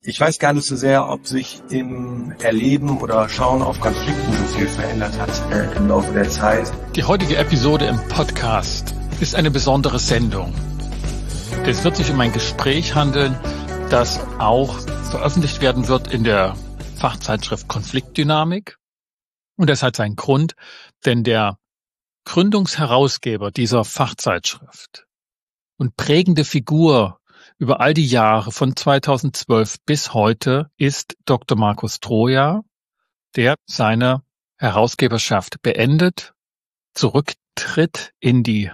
Ich weiß gar nicht so sehr, ob sich im Erleben oder Schauen auf Konflikten so viel verändert hat im Laufe der Zeit. Die heutige Episode im Podcast ist eine besondere Sendung. Es wird sich um ein Gespräch handeln, das auch veröffentlicht werden wird in der Fachzeitschrift Konfliktdynamik. Und das hat seinen Grund, denn der Gründungsherausgeber dieser Fachzeitschrift und prägende Figur über all die Jahre von 2012 bis heute ist Dr. Markus Troja, der seine Herausgeberschaft beendet, zurücktritt in die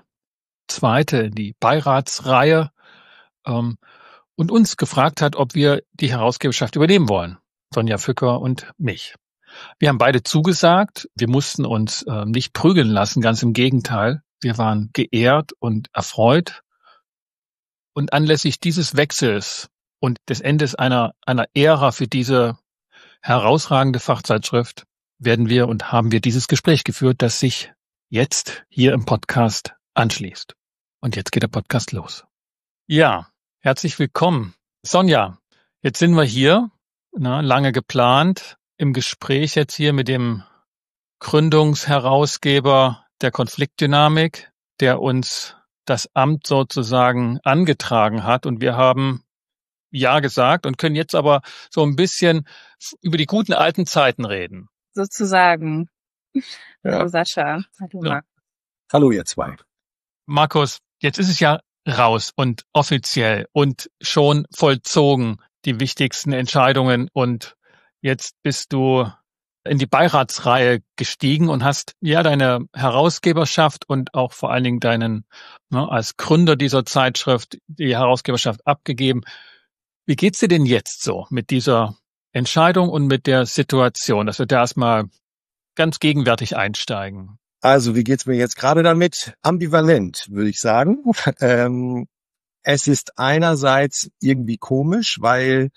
Beiratsreihe und uns gefragt hat, ob wir die Herausgeberschaft übernehmen wollen. Sonja Fücker und mich. Wir haben beide zugesagt. Wir mussten uns nicht prügeln lassen, ganz im Gegenteil. Wir waren geehrt und erfreut. Und anlässlich dieses Wechsels und des Endes einer Ära für diese herausragende Fachzeitschrift haben wir dieses Gespräch geführt, das sich jetzt hier im Podcast anschließt. Und jetzt geht der Podcast los. Ja, herzlich willkommen. Sonja, jetzt sind wir hier, lange geplant, im Gespräch jetzt hier mit dem Gründungsherausgeber der Konfliktdynamik, der uns das Amt sozusagen angetragen hat. Und wir haben Ja gesagt und können jetzt aber so ein bisschen über die guten alten Zeiten reden. Sozusagen. Ja. Hallo Sascha. Hallo Ja. Marc. Hallo ihr zwei. Markus, jetzt ist es ja raus und offiziell und schon vollzogen, die wichtigsten Entscheidungen. Und jetzt bist du in die Beiratsreihe gestiegen und hast ja deine Herausgeberschaft und auch vor allen Dingen als Gründer dieser Zeitschrift die Herausgeberschaft abgegeben. Wie geht's dir denn jetzt so mit dieser Entscheidung und mit der Situation, dass wir da erstmal ganz gegenwärtig einsteigen? Also, wie geht's mir jetzt gerade damit? Ambivalent, würde ich sagen. Es ist einerseits irgendwie komisch, weil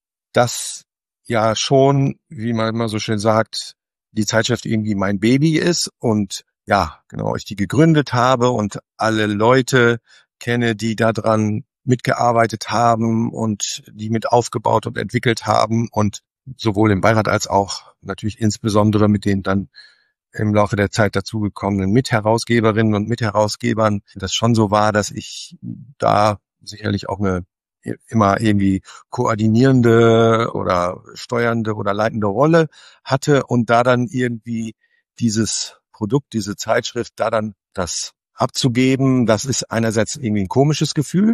das ja schon, wie man immer so schön sagt, die Zeitschrift irgendwie mein Baby ist und ja, genau, ich die gegründet habe und alle Leute kenne, die daran mitgearbeitet haben und die mit aufgebaut und entwickelt haben und sowohl im Beirat als auch natürlich insbesondere mit den dann im Laufe der Zeit dazugekommenen Mitherausgeberinnen und Mitherausgebern, das schon so war, dass ich da sicherlich auch eine immer irgendwie koordinierende oder steuernde oder leitende Rolle hatte und da dann irgendwie dieses Produkt, diese Zeitschrift, da dann das abzugeben, das ist einerseits irgendwie ein komisches Gefühl,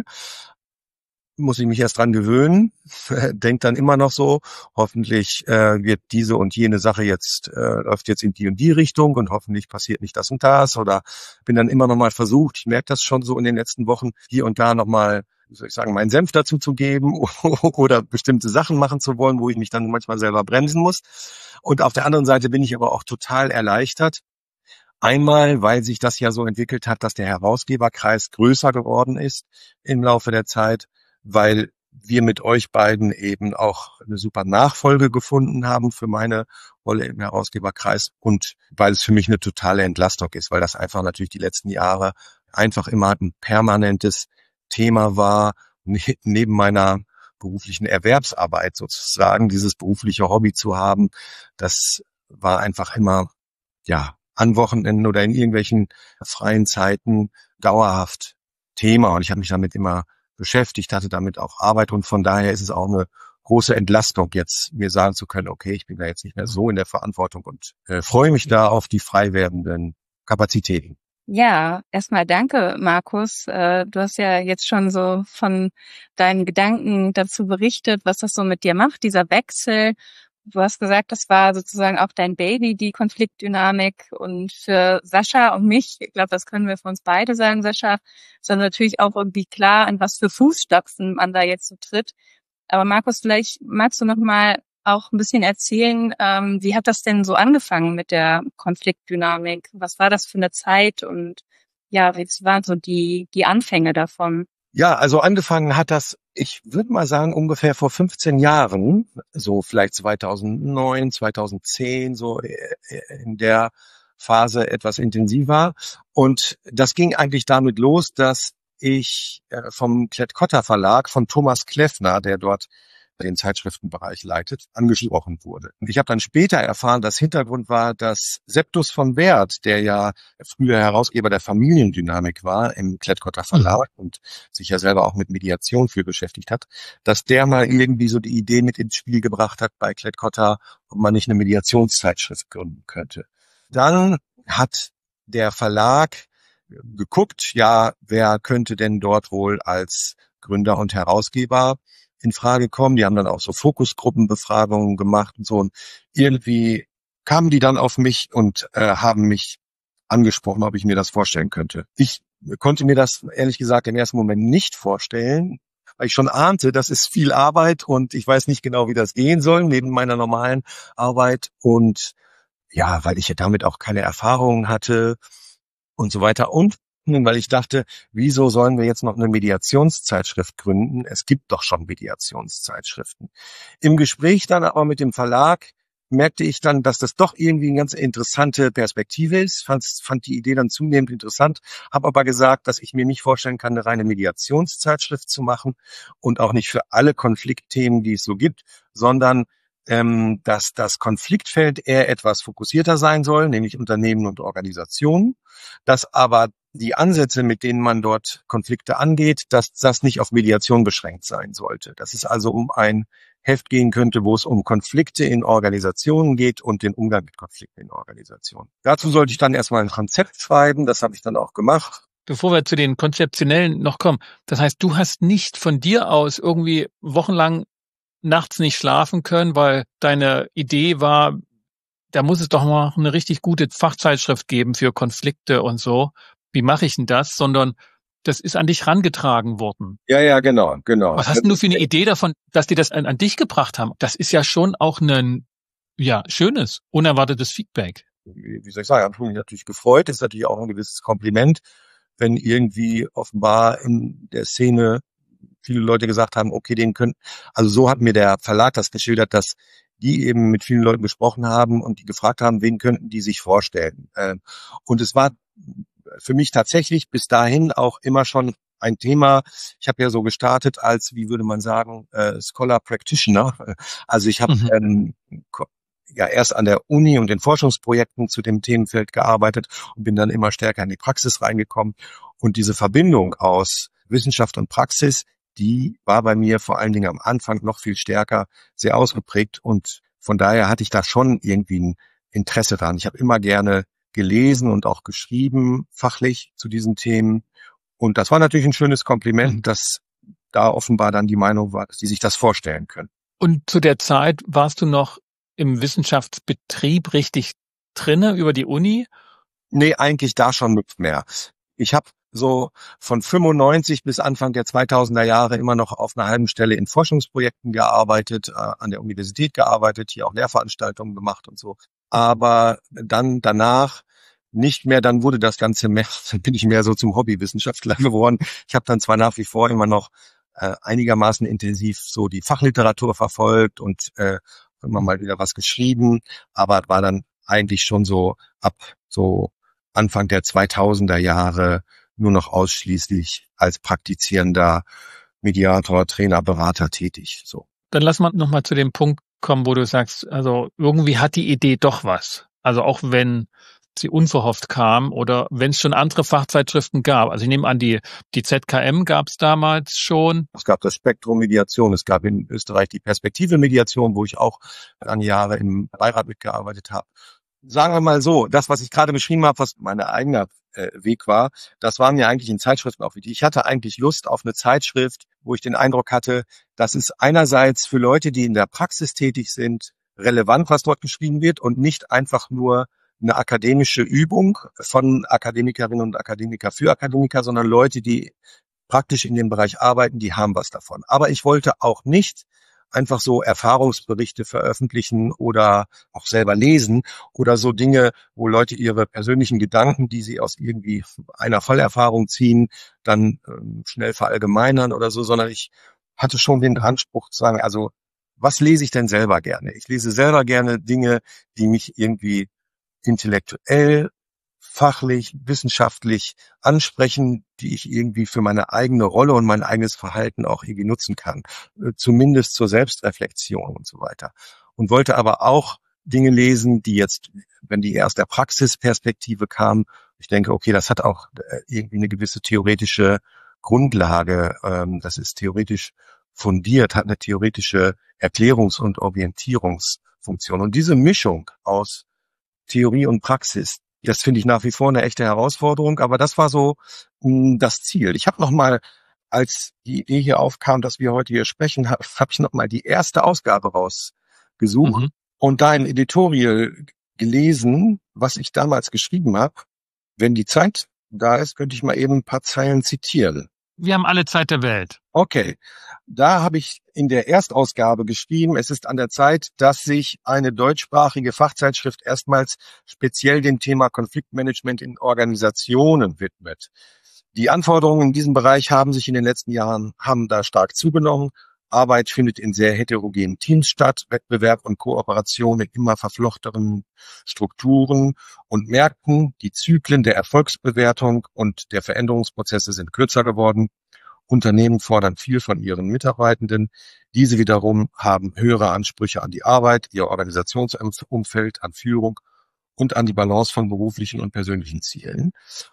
muss ich mich erst dran gewöhnen, denkt dann immer noch so, hoffentlich wird diese und jene Sache läuft jetzt in die und die Richtung und hoffentlich passiert nicht das und das oder bin dann immer noch mal versucht, ich merke das schon so in den letzten Wochen, hier und da noch mal, wie soll ich sagen, meinen Senf dazu zu geben oder bestimmte Sachen machen zu wollen, wo ich mich dann manchmal selber bremsen muss. Und auf der anderen Seite bin ich aber auch total erleichtert. Einmal, weil sich das ja so entwickelt hat, dass der Herausgeberkreis größer geworden ist im Laufe der Zeit, weil wir mit euch beiden eben auch eine super Nachfolge gefunden haben für meine Rolle im Herausgeberkreis und weil es für mich eine totale Entlastung ist, weil das einfach natürlich die letzten Jahre einfach immer ein permanentes Thema war, neben meiner beruflichen Erwerbsarbeit sozusagen, dieses berufliche Hobby zu haben, das war einfach immer, ja, an Wochenenden oder in irgendwelchen freien Zeiten dauerhaft Thema und ich habe mich damit immer beschäftigt, hatte damit auch Arbeit und von daher ist es auch eine große Entlastung, jetzt mir sagen zu können, okay, ich bin da jetzt nicht mehr so in der Verantwortung und freue mich da auf die frei werdenden Kapazitäten. Ja, erstmal danke, Markus. Du hast ja jetzt schon so von deinen Gedanken dazu berichtet, was das so mit dir macht, dieser Wechsel. Du hast gesagt, das war sozusagen auch dein Baby, die Konfliktdynamik. Und für Sascha und mich, ich glaube, das können wir für uns beide sagen, Sascha, ist dann natürlich auch irgendwie klar, an was für Fußstapfen man da jetzt so tritt. Aber Markus, vielleicht magst du noch mal auch ein bisschen erzählen, wie hat das denn so angefangen mit der Konfliktdynamik? Was war das für eine Zeit und ja, wie waren so die Anfänge davon? Ja, also angefangen hat das, ich würde mal sagen, ungefähr vor 15 Jahren, so vielleicht 2009, 2010, so in der Phase etwas intensiver. Und das ging eigentlich damit los, dass ich vom Klett-Cotta Verlag von Thomas Kleffner, der dort den Zeitschriftenbereich leitet, angesprochen wurde. Und ich habe dann später erfahren, dass Hintergrund war, dass Septus von Wert, der ja früher Herausgeber der Familiendynamik war im Klett-Cotta Verlag und sich ja selber auch mit Mediation viel beschäftigt hat, dass der mal irgendwie so die Idee mit ins Spiel gebracht hat bei Klett-Cotta, ob man nicht eine Mediationszeitschrift gründen könnte. Dann hat der Verlag geguckt, ja, wer könnte denn dort wohl als Gründer und Herausgeber in Frage kommen. Die haben dann auch so Fokusgruppenbefragungen gemacht und so. Und irgendwie kamen die dann auf mich und haben mich angesprochen, ob ich mir das vorstellen könnte. Ich konnte mir das ehrlich gesagt im ersten Moment nicht vorstellen, weil ich schon ahnte, das ist viel Arbeit und ich weiß nicht genau, wie das gehen soll neben meiner normalen Arbeit. Und ja, weil ich ja damit auch keine Erfahrungen hatte und so weiter. Und weil ich dachte, wieso sollen wir jetzt noch eine Mediationszeitschrift gründen? Es gibt doch schon Mediationszeitschriften. Im Gespräch dann aber mit dem Verlag merkte ich dann, dass das doch irgendwie eine ganz interessante Perspektive ist, fand die Idee dann zunehmend interessant, habe aber gesagt, dass ich mir nicht vorstellen kann, eine reine Mediationszeitschrift zu machen und auch nicht für alle Konfliktthemen, die es so gibt, sondern dass das Konfliktfeld eher etwas fokussierter sein soll, nämlich Unternehmen und Organisationen, dass aber die Ansätze, mit denen man dort Konflikte angeht, dass das nicht auf Mediation beschränkt sein sollte. Dass es also um ein Heft gehen könnte, wo es um Konflikte in Organisationen geht und den Umgang mit Konflikten in Organisationen. Dazu sollte ich dann erstmal ein Konzept schreiben, das habe ich dann auch gemacht. Bevor wir zu den konzeptionellen noch kommen, das heißt, du hast nicht von dir aus irgendwie wochenlang nachts nicht schlafen können, weil deine Idee war, da muss es doch mal eine richtig gute Fachzeitschrift geben für Konflikte und so. Wie mache ich denn das? Sondern das ist an dich rangetragen worden. Ja, genau. Was hast denn du für eine Idee davon, dass die das an dich gebracht haben? Das ist ja schon auch ein, schönes, unerwartetes Feedback. Wie soll ich sagen, habe mich natürlich gefreut. Ist natürlich auch ein gewisses Kompliment, wenn irgendwie offenbar in der Szene viele Leute gesagt haben, okay, also so hat mir der Verlag das geschildert, dass die eben mit vielen Leuten gesprochen haben und die gefragt haben, wen könnten die sich vorstellen. Und es war für mich tatsächlich bis dahin auch immer schon ein Thema. Ich habe ja so gestartet als, wie würde man sagen, Scholar Practitioner. Also ich habe erst an der Uni und in Forschungsprojekten zu dem Themenfeld gearbeitet und bin dann immer stärker in die Praxis reingekommen. Und diese Verbindung aus Wissenschaft und Praxis, die war bei mir vor allen Dingen am Anfang noch viel stärker, sehr ausgeprägt. Und von daher hatte ich da schon irgendwie ein Interesse dran. Ich habe immer gerne gelesen und auch geschrieben, fachlich zu diesen Themen. Und das war natürlich ein schönes Kompliment, dass da offenbar dann die Meinung war, dass die sich das vorstellen können. Und zu der Zeit warst du noch im Wissenschaftsbetrieb richtig drinne über die Uni? Nee, eigentlich da schon nicht mehr. Ich habe so von 95 bis Anfang der 2000er Jahre immer noch auf einer halben Stelle in Forschungsprojekten gearbeitet, an der Universität gearbeitet, hier auch Lehrveranstaltungen gemacht und so. Aber dann danach nicht mehr, dann wurde das Ganze mehr, dann bin ich mehr so zum Hobbywissenschaftler geworden. Ich habe dann zwar nach wie vor immer noch einigermaßen intensiv so die Fachliteratur verfolgt und immer mal wieder was geschrieben, aber war dann eigentlich schon so ab so Anfang der 2000er Jahre nur noch ausschließlich als praktizierender Mediator, Trainer, Berater tätig. So. Dann lass mal nochmal zu dem Punkt kommen, wo du sagst, also irgendwie hat die Idee doch was. Also auch wenn sie unverhofft kam oder wenn es schon andere Fachzeitschriften gab. Also ich nehme an, die ZKM gab es damals schon. Es gab das Spektrum Mediation, es gab in Österreich die Perspektive Mediation, wo ich auch an Jahre im Beirat mitgearbeitet habe. Sagen wir mal so, das, was ich gerade beschrieben habe, was mein eigener Weg war, das waren ja eigentlich in Zeitschriften auch wichtig. Ich hatte eigentlich Lust auf eine Zeitschrift, wo ich den Eindruck hatte, dass es einerseits für Leute, die in der Praxis tätig sind, relevant, was dort geschrieben wird und nicht einfach nur eine akademische Übung von Akademikerinnen und Akademiker für Akademiker, sondern Leute, die praktisch in dem Bereich arbeiten, die haben was davon. Aber ich wollte auch nicht einfach so Erfahrungsberichte veröffentlichen oder auch selber lesen oder so Dinge, wo Leute ihre persönlichen Gedanken, die sie aus irgendwie einer Vollerfahrung ziehen, dann schnell verallgemeinern oder so, sondern ich hatte schon den Anspruch zu sagen, also was lese ich denn selber gerne? Ich lese selber gerne Dinge, die mich irgendwie intellektuell fachlich, wissenschaftlich ansprechen, die ich irgendwie für meine eigene Rolle und mein eigenes Verhalten auch irgendwie nutzen kann. Zumindest zur Selbstreflexion und so weiter. Und wollte aber auch Dinge lesen, die jetzt, wenn die aus der Praxisperspektive kamen, ich denke, okay, das hat auch irgendwie eine gewisse theoretische Grundlage, das ist theoretisch fundiert, hat eine theoretische Erklärungs- und Orientierungsfunktion. Und diese Mischung aus Theorie und Praxis, das finde ich nach wie vor eine echte Herausforderung, aber das war so das Ziel. Ich habe nochmal, als die Idee hier aufkam, dass wir heute hier sprechen, habe ich nochmal die erste Ausgabe rausgesucht und da ein Editorial gelesen, was ich damals geschrieben habe. Wenn die Zeit da ist, könnte ich mal eben ein paar Zeilen zitieren. Wir haben alle Zeit der Welt. Okay, da habe ich in der Erstausgabe geschrieben, es ist an der Zeit, dass sich eine deutschsprachige Fachzeitschrift erstmals speziell dem Thema Konfliktmanagement in Organisationen widmet. Die Anforderungen in diesem Bereich haben sich in den letzten Jahren da stark zugenommen. Arbeit findet in sehr heterogenen Teams statt, Wettbewerb und Kooperation in immer verflochtenen Strukturen und Märkten. Die Zyklen der Erfolgsbewertung und der Veränderungsprozesse sind kürzer geworden. Unternehmen fordern viel von ihren Mitarbeitenden. Diese wiederum haben höhere Ansprüche an die Arbeit, ihr Organisationsumfeld, an Führung und an die Balance von beruflichen und persönlichen Zielen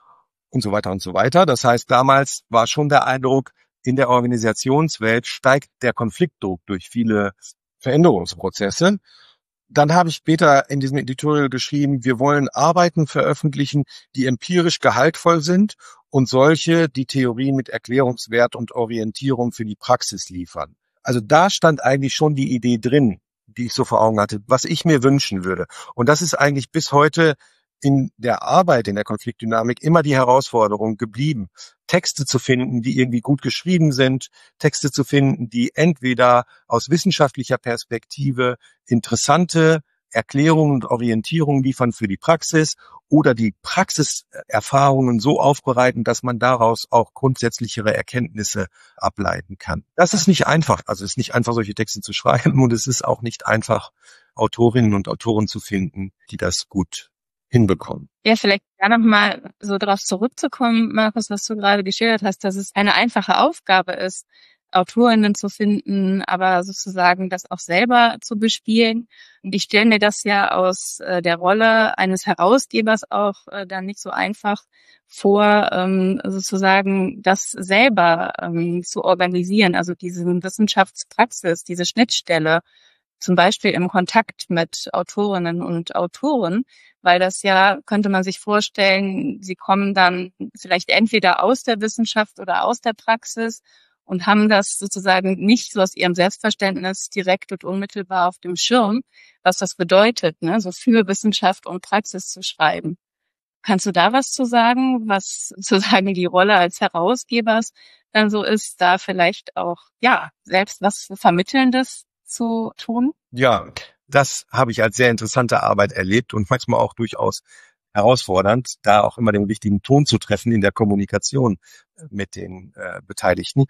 und so weiter und so weiter. Das heißt, damals war schon der Eindruck, in der Organisationswelt steigt der Konfliktdruck durch viele Veränderungsprozesse. Dann habe ich später in diesem Editorial geschrieben, wir wollen Arbeiten veröffentlichen, die empirisch gehaltvoll sind und solche, die Theorien mit Erklärungswert und Orientierung für die Praxis liefern. Also da stand eigentlich schon die Idee drin, die ich so vor Augen hatte, was ich mir wünschen würde. Und das ist eigentlich bis heute in der Arbeit, in der Konfliktdynamik immer die Herausforderung geblieben, Texte zu finden, die irgendwie gut geschrieben sind, Texte zu finden, die entweder aus wissenschaftlicher Perspektive interessante Erklärungen und Orientierungen liefern für die Praxis oder die Praxiserfahrungen so aufbereiten, dass man daraus auch grundsätzlichere Erkenntnisse ableiten kann. Das ist nicht einfach. Also es ist nicht einfach, solche Texte zu schreiben und es ist auch nicht einfach, Autorinnen und Autoren zu finden, die das gut hinbekommen. Ja, vielleicht da nochmal so darauf zurückzukommen, Markus, was du gerade geschildert hast, dass es eine einfache Aufgabe ist, Autorinnen zu finden, aber sozusagen das auch selber zu bespielen. Und ich stelle mir das ja aus der Rolle eines Herausgebers auch dann nicht so einfach vor, sozusagen das selber zu organisieren, also diese Wissenschaftspraxis, diese Schnittstelle, zum Beispiel im Kontakt mit Autorinnen und Autoren, weil das ja, könnte man sich vorstellen, sie kommen dann vielleicht entweder aus der Wissenschaft oder aus der Praxis und haben das sozusagen nicht so aus ihrem Selbstverständnis direkt und unmittelbar auf dem Schirm, was das bedeutet, ne, so für Wissenschaft und Praxis zu schreiben. Kannst du da was zu sagen, was sozusagen die Rolle als Herausgebers dann so ist, da vielleicht auch, ja, selbst was Vermittelndes zu tun? Ja, das habe ich als sehr interessante Arbeit erlebt und manchmal auch durchaus herausfordernd, da auch immer den richtigen Ton zu treffen in der Kommunikation mit den Beteiligten.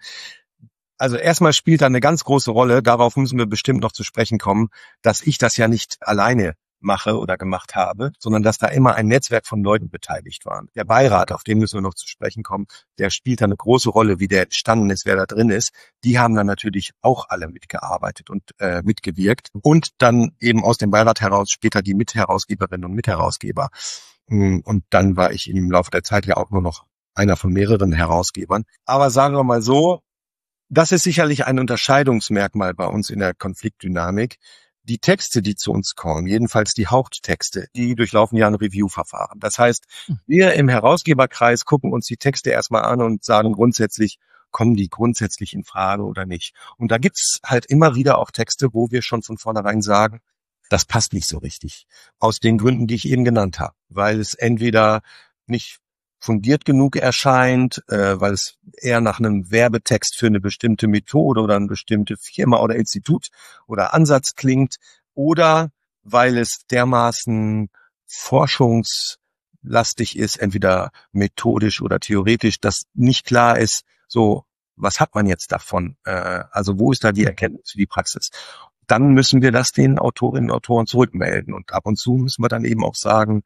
Also erstmal spielt da eine ganz große Rolle, darauf müssen wir bestimmt noch zu sprechen kommen, dass ich das ja nicht alleine mache oder gemacht habe, sondern dass da immer ein Netzwerk von Leuten beteiligt waren. Der Beirat, auf den müssen wir noch zu sprechen kommen, der spielt da eine große Rolle, wie der entstanden ist, wer da drin ist. Die haben dann natürlich auch alle mitgearbeitet und mitgewirkt. Und dann eben aus dem Beirat heraus später die Mitherausgeberinnen und Mitherausgeber. Und dann war ich im Laufe der Zeit ja auch nur noch einer von mehreren Herausgebern. Aber sagen wir mal so, das ist sicherlich ein Unterscheidungsmerkmal bei uns in der Konfliktdynamik. Die Texte, die zu uns kommen, jedenfalls die Haupttexte, die durchlaufen ja ein Review-Verfahren. Das heißt, wir im Herausgeberkreis gucken uns die Texte erstmal an und sagen grundsätzlich, kommen die grundsätzlich in Frage oder nicht. Und da gibt's halt immer wieder auch Texte, wo wir schon von vornherein sagen, das passt nicht so richtig. Aus den Gründen, die ich eben genannt habe. Weil es entweder nicht fundiert genug erscheint, weil es eher nach einem Werbetext für eine bestimmte Methode oder eine bestimmte Firma oder Institut oder Ansatz klingt, oder weil es dermaßen forschungslastig ist, entweder methodisch oder theoretisch, dass nicht klar ist, so, was hat man jetzt davon? Also wo ist da die Erkenntnis für die Praxis? Dann müssen wir das den Autorinnen und Autoren zurückmelden und ab und zu müssen wir dann eben auch sagen,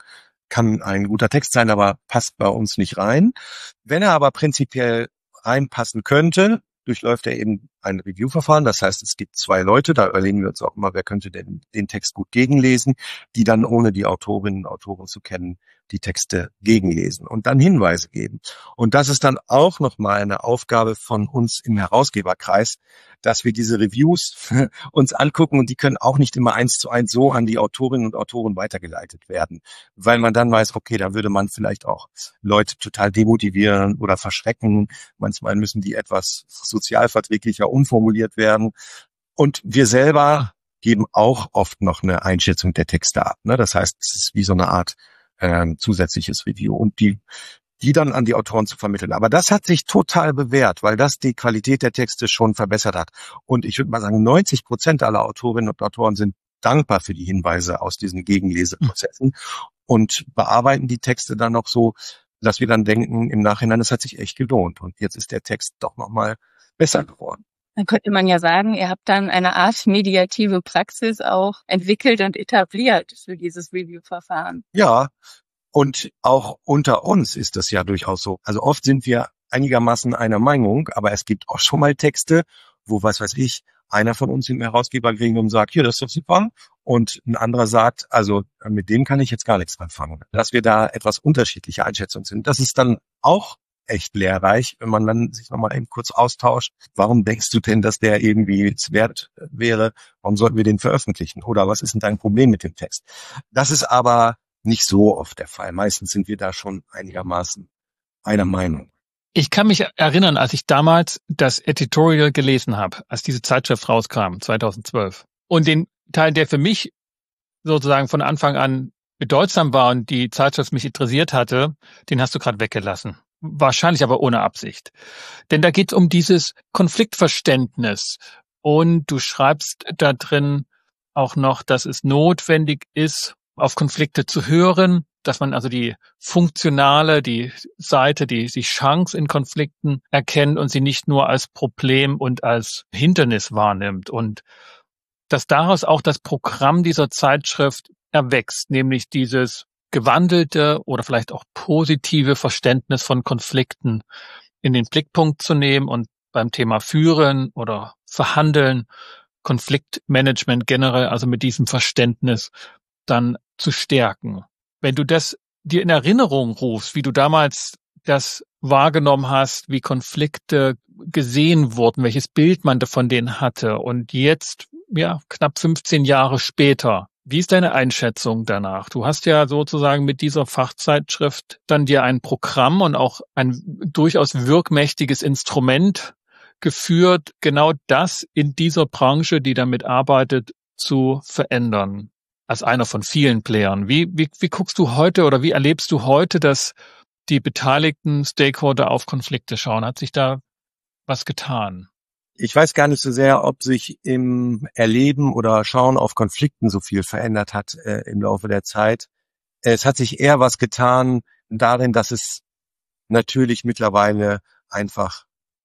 kann ein guter Text sein, aber passt bei uns nicht rein. Wenn er aber prinzipiell reinpassen könnte, durchläuft er eben ein Review-Verfahren. Das heißt, es gibt 2 Leute, da überlegen wir uns auch immer, wer könnte denn den Text gut gegenlesen, die dann, ohne die Autorinnen und Autoren zu kennen, die Texte gegenlesen und dann Hinweise geben. Und das ist dann auch nochmal eine Aufgabe von uns im Herausgeberkreis, dass wir diese Reviews uns angucken, und die können auch nicht immer 1:1 so an die Autorinnen und Autoren weitergeleitet werden, weil man dann weiß, okay, da würde man vielleicht auch Leute total demotivieren oder verschrecken. Manchmal müssen die etwas sozialverträglicher umformuliert werden. Und wir selber geben auch oft noch eine Einschätzung der Texte ab. Ne? Das heißt, es ist wie so eine Art zusätzliches Review, und die dann an die Autoren zu vermitteln. Aber das hat sich total bewährt, weil das die Qualität der Texte schon verbessert hat. Und ich würde mal sagen, 90% aller Autorinnen und Autoren sind dankbar für die Hinweise aus diesen Gegenleseprozessen und bearbeiten die Texte dann noch so, dass wir dann denken im Nachhinein, es hat sich echt gelohnt. Und jetzt ist der Text doch nochmal besser geworden. Dann könnte man ja sagen, ihr habt dann eine Art mediative Praxis auch entwickelt und etabliert für dieses Review-Verfahren. Ja, und auch unter uns ist das ja durchaus so. Also oft sind wir einigermaßen einer Meinung, aber es gibt auch schon mal Texte, wo, was weiß ich, einer von uns im Herausgebergremium sagt, hier, das ist doch super. Und ein anderer sagt, also mit dem kann ich jetzt gar nichts anfangen. Dass wir da etwas unterschiedliche Einschätzungen sind. Das ist dann auch echt lehrreich, wenn man dann sich nochmal eben kurz austauscht. Warum denkst du denn, dass der irgendwie wert wäre? Warum sollten wir den veröffentlichen? Oder was ist denn dein Problem mit dem Text? Das ist aber nicht so oft der Fall. Meistens sind wir da schon einigermaßen einer Meinung. Ich kann mich erinnern, als ich damals das Editorial gelesen habe, als diese Zeitschrift rauskam, 2012. Und den Teil, der für mich sozusagen von Anfang an bedeutsam war und die Zeitschrift mich interessiert hatte, den hast du gerade weggelassen. Wahrscheinlich aber ohne Absicht. Denn da geht es um dieses Konfliktverständnis. Und du schreibst da drin auch noch, dass es notwendig ist, auf Konflikte zu hören, dass man also die funktionale, die Seite, die Chance in Konflikten erkennt und sie nicht nur als Problem und als Hindernis wahrnimmt. Und dass daraus auch das Programm dieser Zeitschrift erwächst, nämlich dieses gewandelte oder vielleicht auch positive Verständnis von Konflikten in den Blickpunkt zu nehmen und beim Thema Führen oder Verhandeln, Konfliktmanagement generell, also mit diesem Verständnis dann zu stärken. Wenn du das dir in Erinnerung rufst, wie du damals das wahrgenommen hast, wie Konflikte gesehen wurden, welches Bild man von denen hatte, und jetzt, ja, knapp 15 Jahre später, wie ist deine Einschätzung danach? Du hast ja sozusagen mit dieser Fachzeitschrift dann dir ein Programm und auch ein durchaus wirkmächtiges Instrument geführt, genau das in dieser Branche, die damit arbeitet, zu verändern. Als einer von vielen Playern. Wie guckst du heute oder wie erlebst du heute, dass die beteiligten Stakeholder auf Konflikte schauen? Hat sich da was getan? Ich weiß gar nicht so sehr, ob sich im Erleben oder Schauen auf Konflikten so viel verändert hat im Laufe der Zeit. Es hat sich eher was getan darin, dass es natürlich mittlerweile einfach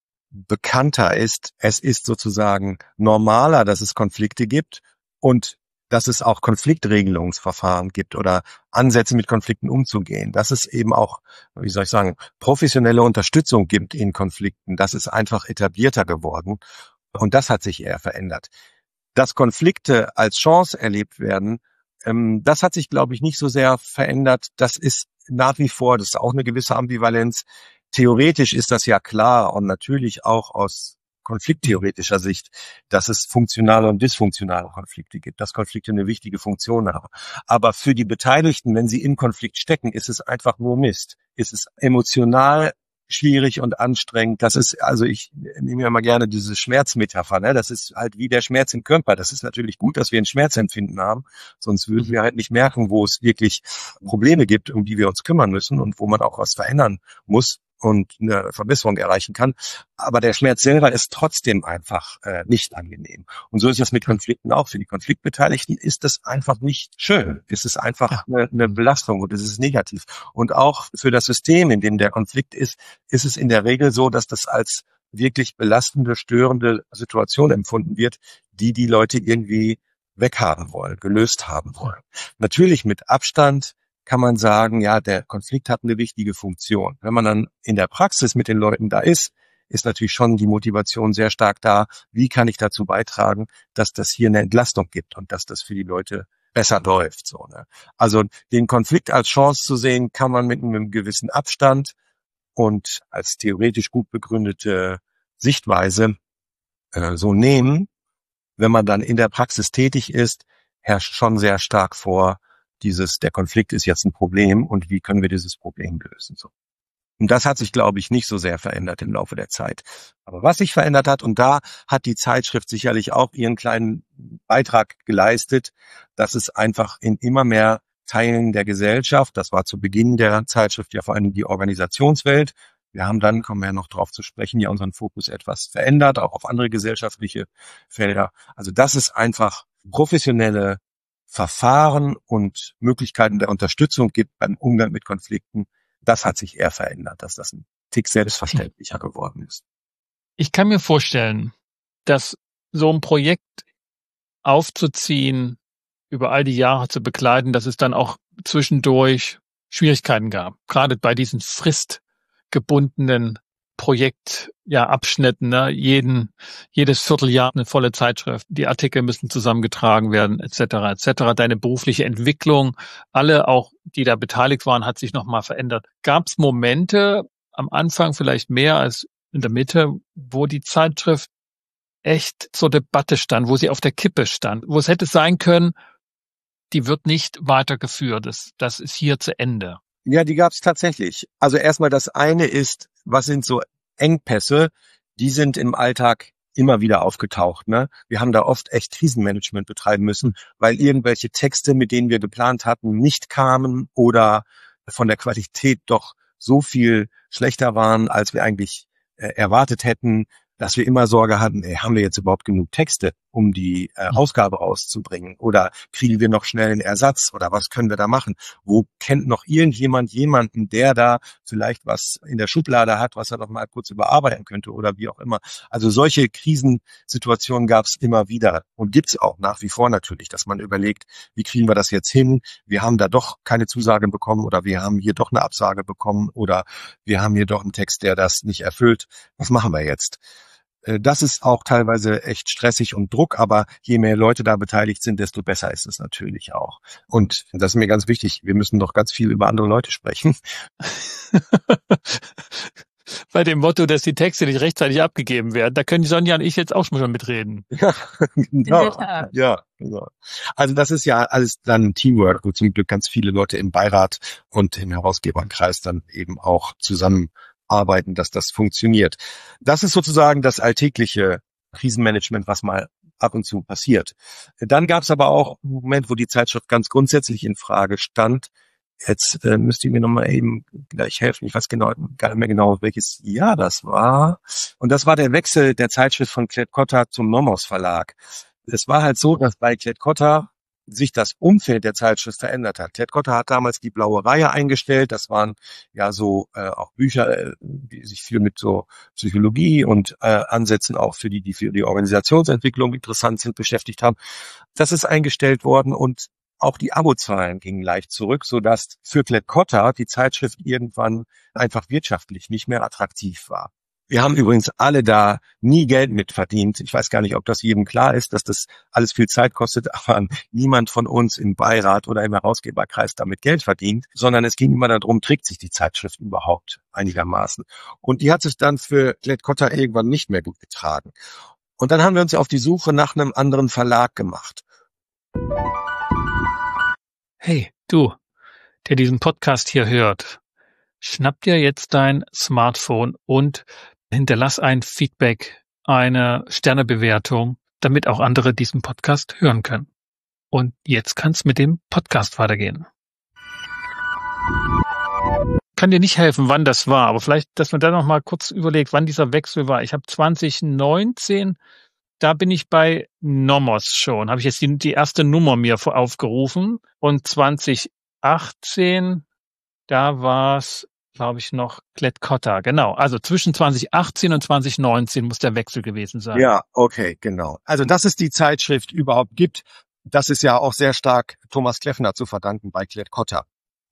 bekannter ist. Es ist sozusagen normaler, dass es Konflikte gibt und dass es auch Konfliktregelungsverfahren gibt oder Ansätze, mit Konflikten umzugehen. Dass es eben auch, wie soll ich sagen, professionelle Unterstützung gibt in Konflikten. Das ist einfach etablierter geworden. Und das hat sich eher verändert. Dass Konflikte als Chance erlebt werden, das hat sich, glaube ich, nicht so sehr verändert. Das ist nach wie vor, das ist auch eine gewisse Ambivalenz. Theoretisch ist das ja klar und natürlich auch aus konflikttheoretischer Sicht, dass es funktionale und dysfunktionale Konflikte gibt, dass Konflikte eine wichtige Funktion haben. Aber für die Beteiligten, wenn sie in Konflikt stecken, ist es einfach nur Mist. Es ist emotional schwierig und anstrengend. Das ist, also ich nehme ja mal gerne diese Schmerzmetapher, ne? Das ist halt wie der Schmerz im Körper. Das ist natürlich gut, dass wir ein Schmerzempfinden haben, sonst würden wir halt nicht merken, wo es wirklich Probleme gibt, um die wir uns kümmern müssen und wo man auch was verändern muss und eine Verbesserung erreichen kann. Aber der Schmerz selber ist trotzdem einfach nicht angenehm. Und so ist es mit Konflikten auch. Für die Konfliktbeteiligten ist das einfach nicht schön. Es ist einfach eine Belastung und es ist negativ. Und auch für das System, in dem der Konflikt ist es in der Regel so, dass das als wirklich belastende, störende Situation empfunden wird, die Leute irgendwie weghaben wollen, gelöst haben wollen. Natürlich mit Abstand, kann man sagen, ja, der Konflikt hat eine wichtige Funktion. Wenn man dann in der Praxis mit den Leuten da ist natürlich schon die Motivation sehr stark da. Wie kann ich dazu beitragen, dass das hier eine Entlastung gibt und dass das für die Leute besser läuft, so, ne? Also, den Konflikt als Chance zu sehen, kann man mit einem gewissen Abstand und als theoretisch gut begründete Sichtweise so nehmen. Wenn man dann in der Praxis tätig ist, herrscht schon sehr stark vor der Konflikt ist jetzt ein Problem und wie können wir dieses Problem lösen, so. Und das hat sich, glaube ich, nicht so sehr verändert im Laufe der Zeit. Aber was sich verändert hat, und da hat die Zeitschrift sicherlich auch ihren kleinen Beitrag geleistet, dass es einfach in immer mehr Teilen der Gesellschaft, das war zu Beginn der Zeitschrift ja vor allem die Organisationswelt, wir haben dann, kommen wir ja noch drauf zu sprechen, ja unseren Fokus etwas verändert, auch auf andere gesellschaftliche Felder. Also dass es einfach professionelle Verfahren und Möglichkeiten der Unterstützung gibt beim Umgang mit Konflikten, das hat sich eher verändert, dass das ein Tick selbstverständlicher geworden ist. Ich kann mir vorstellen, dass so ein Projekt aufzuziehen, über all die Jahre zu begleiten, dass es dann auch zwischendurch Schwierigkeiten gab. Gerade bei diesen fristgebundenen Projektabschnitten, ne? Jedes Vierteljahr eine volle Zeitschrift. Die Artikel müssen zusammengetragen werden, etc., etc. Deine berufliche Entwicklung, alle auch, die da beteiligt waren, hat sich nochmal verändert. Gab es Momente am Anfang vielleicht mehr als in der Mitte, wo die Zeitschrift echt zur Debatte stand, wo sie auf der Kippe stand, wo es hätte sein können, die wird nicht weitergeführt. Das ist hier zu Ende. Ja, die gab es tatsächlich. Also erstmal das eine ist, was sind so Engpässe? Die sind im Alltag immer wieder aufgetaucht, ne? Wir haben da oft echt Krisenmanagement betreiben müssen, weil irgendwelche Texte, mit denen wir geplant hatten, nicht kamen oder von der Qualität doch so viel schlechter waren, als wir eigentlich erwartet hätten, dass wir immer Sorge hatten, haben wir jetzt überhaupt genug Texte, um die Ausgabe rauszubringen? Oder kriegen wir noch schnell einen Ersatz? Oder was können wir da machen? Wo kennt noch irgendjemand jemanden, der da vielleicht was in der Schublade hat, was er noch mal kurz überarbeiten könnte oder wie auch immer? Also solche Krisensituationen gab es immer wieder und gibt es auch nach wie vor natürlich, dass man überlegt, wie kriegen wir das jetzt hin? Wir haben da doch keine Zusage bekommen oder wir haben hier doch eine Absage bekommen oder wir haben hier doch einen Text, der das nicht erfüllt. Was machen wir jetzt? Das ist auch teilweise echt stressig und Druck, aber je mehr Leute da beteiligt sind, desto besser ist es natürlich auch. Und das ist mir ganz wichtig, wir müssen doch ganz viel über andere Leute sprechen. Bei dem Motto, dass die Texte nicht rechtzeitig abgegeben werden, da können die Sonja und ich jetzt auch schon mitreden. Ja, genau. Ja, genau. Also das ist ja alles dann Teamwork, wo zum Glück ganz viele Leute im Beirat und im Herausgeberkreis dann eben auch zusammenarbeiten, dass das funktioniert. Das ist sozusagen das alltägliche Krisenmanagement, was mal ab und zu passiert. Dann gab es aber auch einen Moment, wo die Zeitschrift ganz grundsätzlich in Frage stand. Jetzt müsst ihr mir nochmal eben gleich helfen. Ich weiß gar nicht mehr genau, welches Jahr das war. Und das war der Wechsel der Zeitschrift von Klett-Cotta zum Nomos Verlag. Es war halt so, dass bei Klett-Cotta sich das Umfeld der Zeitschrift verändert hat. Klett-Cotta hat damals die Blaue Reihe eingestellt. Das waren ja so auch Bücher, die sich viel mit so Psychologie und Ansätzen auch für die für die Organisationsentwicklung interessant sind, beschäftigt haben. Das ist eingestellt worden und auch die Abozahlen gingen leicht zurück, sodass für Klett-Cotta die Zeitschrift irgendwann einfach wirtschaftlich nicht mehr attraktiv war. Wir haben übrigens alle da nie Geld mit verdient. Ich weiß gar nicht, ob das jedem klar ist, dass das alles viel Zeit kostet, aber niemand von uns im Beirat oder im Herausgeberkreis damit Geld verdient, sondern es ging immer darum, trägt sich die Zeitschrift überhaupt einigermaßen. Und die hat sich dann für Klett-Cotta irgendwann nicht mehr gut getragen. Und dann haben wir uns auf die Suche nach einem anderen Verlag gemacht. Hey, du, der diesen Podcast hier hört, schnapp dir jetzt dein Smartphone und hinterlass ein Feedback, eine Sternebewertung, damit auch andere diesen Podcast hören können. Und jetzt kann's mit dem Podcast weitergehen. Kann dir nicht helfen, wann das war, aber vielleicht, dass man da noch mal kurz überlegt, wann dieser Wechsel war. Ich habe 2019, da bin ich bei Nomos schon, habe ich jetzt die erste Nummer mir aufgerufen und 2018, da war es, glaube ich, noch Klett-Cotta, genau. Also zwischen 2018 und 2019 muss der Wechsel gewesen sein. Ja, okay, genau. Also dass es die Zeitschrift überhaupt gibt, das ist ja auch sehr stark Thomas Kleffner zu verdanken bei Klett-Cotta.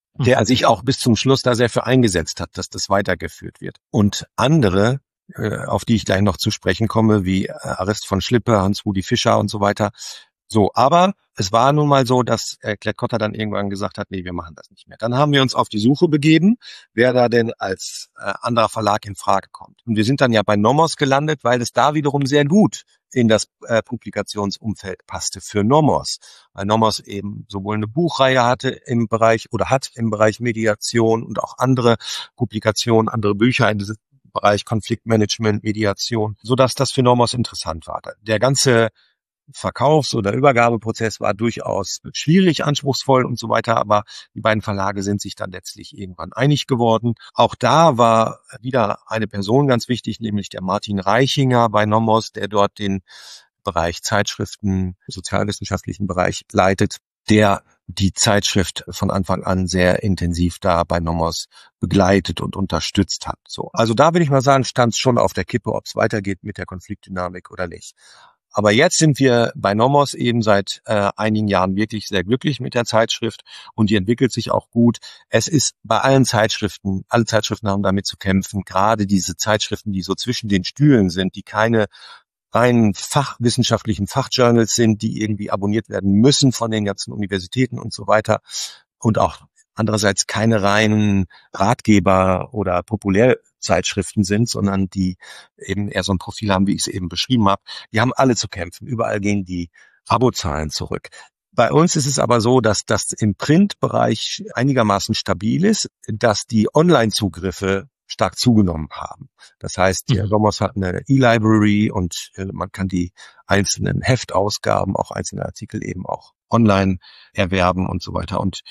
der sich auch bis zum Schluss da sehr für eingesetzt hat, dass das weitergeführt wird. Und andere, auf die ich gleich noch zu sprechen komme, wie Arist von Schlippe, Hans-Rudi Fischer und so weiter. So, aber es war nun mal so, dass Klett-Cotta dann irgendwann gesagt hat, nee, wir machen das nicht mehr. Dann haben wir uns auf die Suche begeben, wer da denn als anderer Verlag in Frage kommt. Und wir sind dann ja bei Nomos gelandet, weil es da wiederum sehr gut in das Publikationsumfeld passte für Nomos. Weil Nomos eben sowohl eine Buchreihe hatte im Bereich oder hat im Bereich Mediation und auch andere Publikationen, andere Bücher in diesem Bereich Konfliktmanagement, Mediation, sodass das für Nomos interessant war. Der ganze Verkaufs- oder Übergabeprozess war durchaus schwierig, anspruchsvoll und so weiter, aber die beiden Verlage sind sich dann letztlich irgendwann einig geworden. Auch da war wieder eine Person ganz wichtig, nämlich der Martin Reichinger bei Nomos, der dort den Bereich Zeitschriften, sozialwissenschaftlichen Bereich leitet, der die Zeitschrift von Anfang an sehr intensiv da bei Nomos begleitet und unterstützt hat. So, also da will ich mal sagen, stand es schon auf der Kippe, ob es weitergeht mit der Konfliktdynamik oder nicht. Aber jetzt sind wir bei Nomos eben seit einigen Jahren wirklich sehr glücklich mit der Zeitschrift und die entwickelt sich auch gut. Es ist bei allen Zeitschriften, alle Zeitschriften haben damit zu kämpfen, gerade diese Zeitschriften, die so zwischen den Stühlen sind, die keine rein fachwissenschaftlichen Fachjournals sind, die irgendwie abonniert werden müssen von den ganzen Universitäten und so weiter und auch andererseits keine reinen Ratgeber oder Populärzeitschriften sind, sondern die eben eher so ein Profil haben, wie ich es eben beschrieben habe. Die haben alle zu kämpfen. Überall gehen die Abozahlen zurück. Bei uns ist es aber so, dass das im Printbereich einigermaßen stabil ist, dass die Online-Zugriffe stark zugenommen haben. Das heißt, der Nomos hat eine E-Library und man kann die einzelnen Heftausgaben, auch einzelne Artikel eben auch online erwerben und so weiter. Und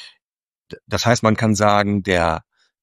das heißt, man kann sagen, der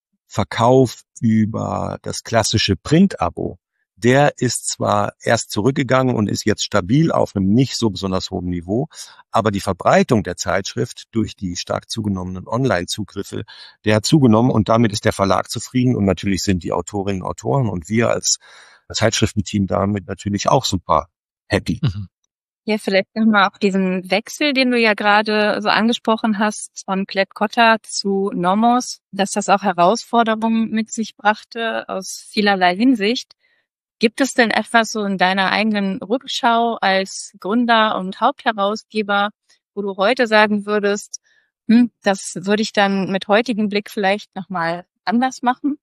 Verkauf über das klassische Print-Abo, der ist zwar erst zurückgegangen und ist jetzt stabil auf einem nicht so besonders hohen Niveau, aber die Verbreitung der Zeitschrift durch die stark zugenommenen Online-Zugriffe, der hat zugenommen und damit ist der Verlag zufrieden und natürlich sind die Autorinnen und Autoren und wir als Zeitschriftenteam damit natürlich auch super happy. Ja, vielleicht nochmal auf diesen Wechsel, den du ja gerade so angesprochen hast, von Klett-Cotta zu Nomos, dass das auch Herausforderungen mit sich brachte aus vielerlei Hinsicht. Gibt es denn etwas so in deiner eigenen Rückschau als Gründer und Hauptherausgeber, wo du heute sagen würdest, das würde ich dann mit heutigem Blick vielleicht nochmal anders machen?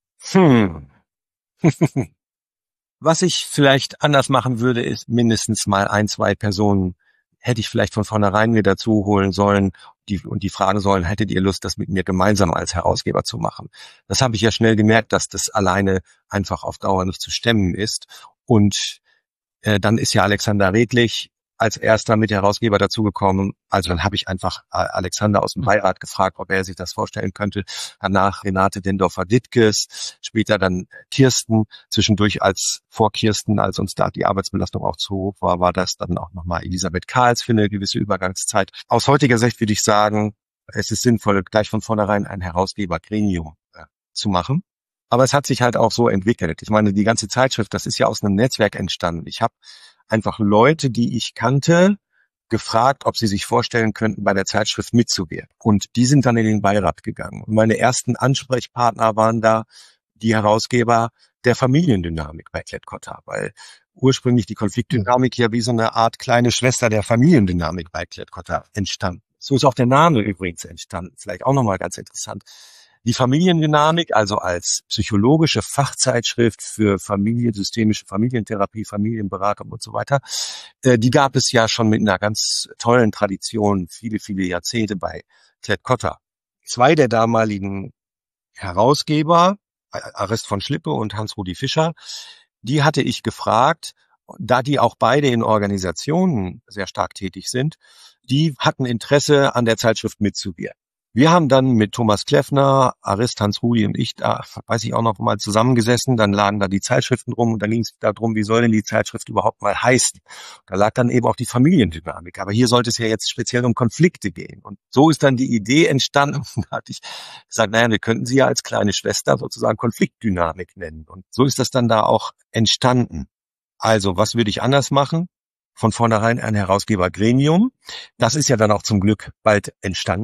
Was ich vielleicht anders machen würde, ist mindestens mal 1-2 Personen hätte ich vielleicht von vornherein mir dazu holen sollen und die fragen sollen, hättet ihr Lust, das mit mir gemeinsam als Herausgeber zu machen? Das habe ich ja schnell gemerkt, dass das alleine einfach auf Dauer nicht zu stemmen ist. Und dann ist ja Alexander Redlich als erster Mitherausgeber dazugekommen. Also dann habe ich einfach Alexander aus dem Beirat gefragt, ob er sich das vorstellen könnte. Danach Renate Dendorfer-Dittges, später dann Kirsten. Zwischendurch vor Kirsten, als uns da die Arbeitsbelastung auch zu hoch war, war das dann auch nochmal Elisabeth Kahls für eine gewisse Übergangszeit. Aus heutiger Sicht würde ich sagen, es ist sinnvoll, gleich von vornherein ein Herausgebergremium zu machen. Aber es hat sich halt auch so entwickelt. Ich meine, die ganze Zeitschrift, das ist ja aus einem Netzwerk entstanden. Ich habe einfach Leute, die ich kannte, gefragt, ob sie sich vorstellen könnten, bei der Zeitschrift mitzuwirken. Und die sind dann in den Beirat gegangen. Und meine ersten Ansprechpartner waren da die Herausgeber der Familiendynamik bei Klett-Cotta, weil ursprünglich die Konfliktdynamik ja wie so eine Art kleine Schwester der Familiendynamik bei Klett-Cotta entstand. So ist auch der Name übrigens entstanden. Vielleicht auch nochmal ganz interessant. Die Familiendynamik, also als psychologische Fachzeitschrift für Familie, systemische Familientherapie, Familienberatung und so weiter, die gab es ja schon mit einer ganz tollen Tradition, viele, viele Jahrzehnte bei Klett-Cotta. 2 der damaligen Herausgeber, Arist von Schlippe und Hans-Rudi Fischer, die hatte ich gefragt, da die auch beide in Organisationen sehr stark tätig sind, die hatten Interesse an der Zeitschrift mitzuwirken. Wir haben dann mit Thomas Kleffner, Arist, Hans-Rudi und ich, da weiß ich auch noch mal zusammengesessen, dann lagen da die Zeitschriften rum und dann ging es darum, wie soll denn die Zeitschrift überhaupt mal heißen? Da lag dann eben auch die Familiendynamik, aber hier sollte es ja jetzt speziell um Konflikte gehen und so ist dann die Idee entstanden, da hatte ich gesagt, naja, wir könnten sie ja als kleine Schwester sozusagen Konfliktdynamik nennen und so ist das dann da auch entstanden. Also, was würde ich anders machen? Von vornherein ein Herausgebergremium. Das ist ja dann auch zum Glück bald entstanden.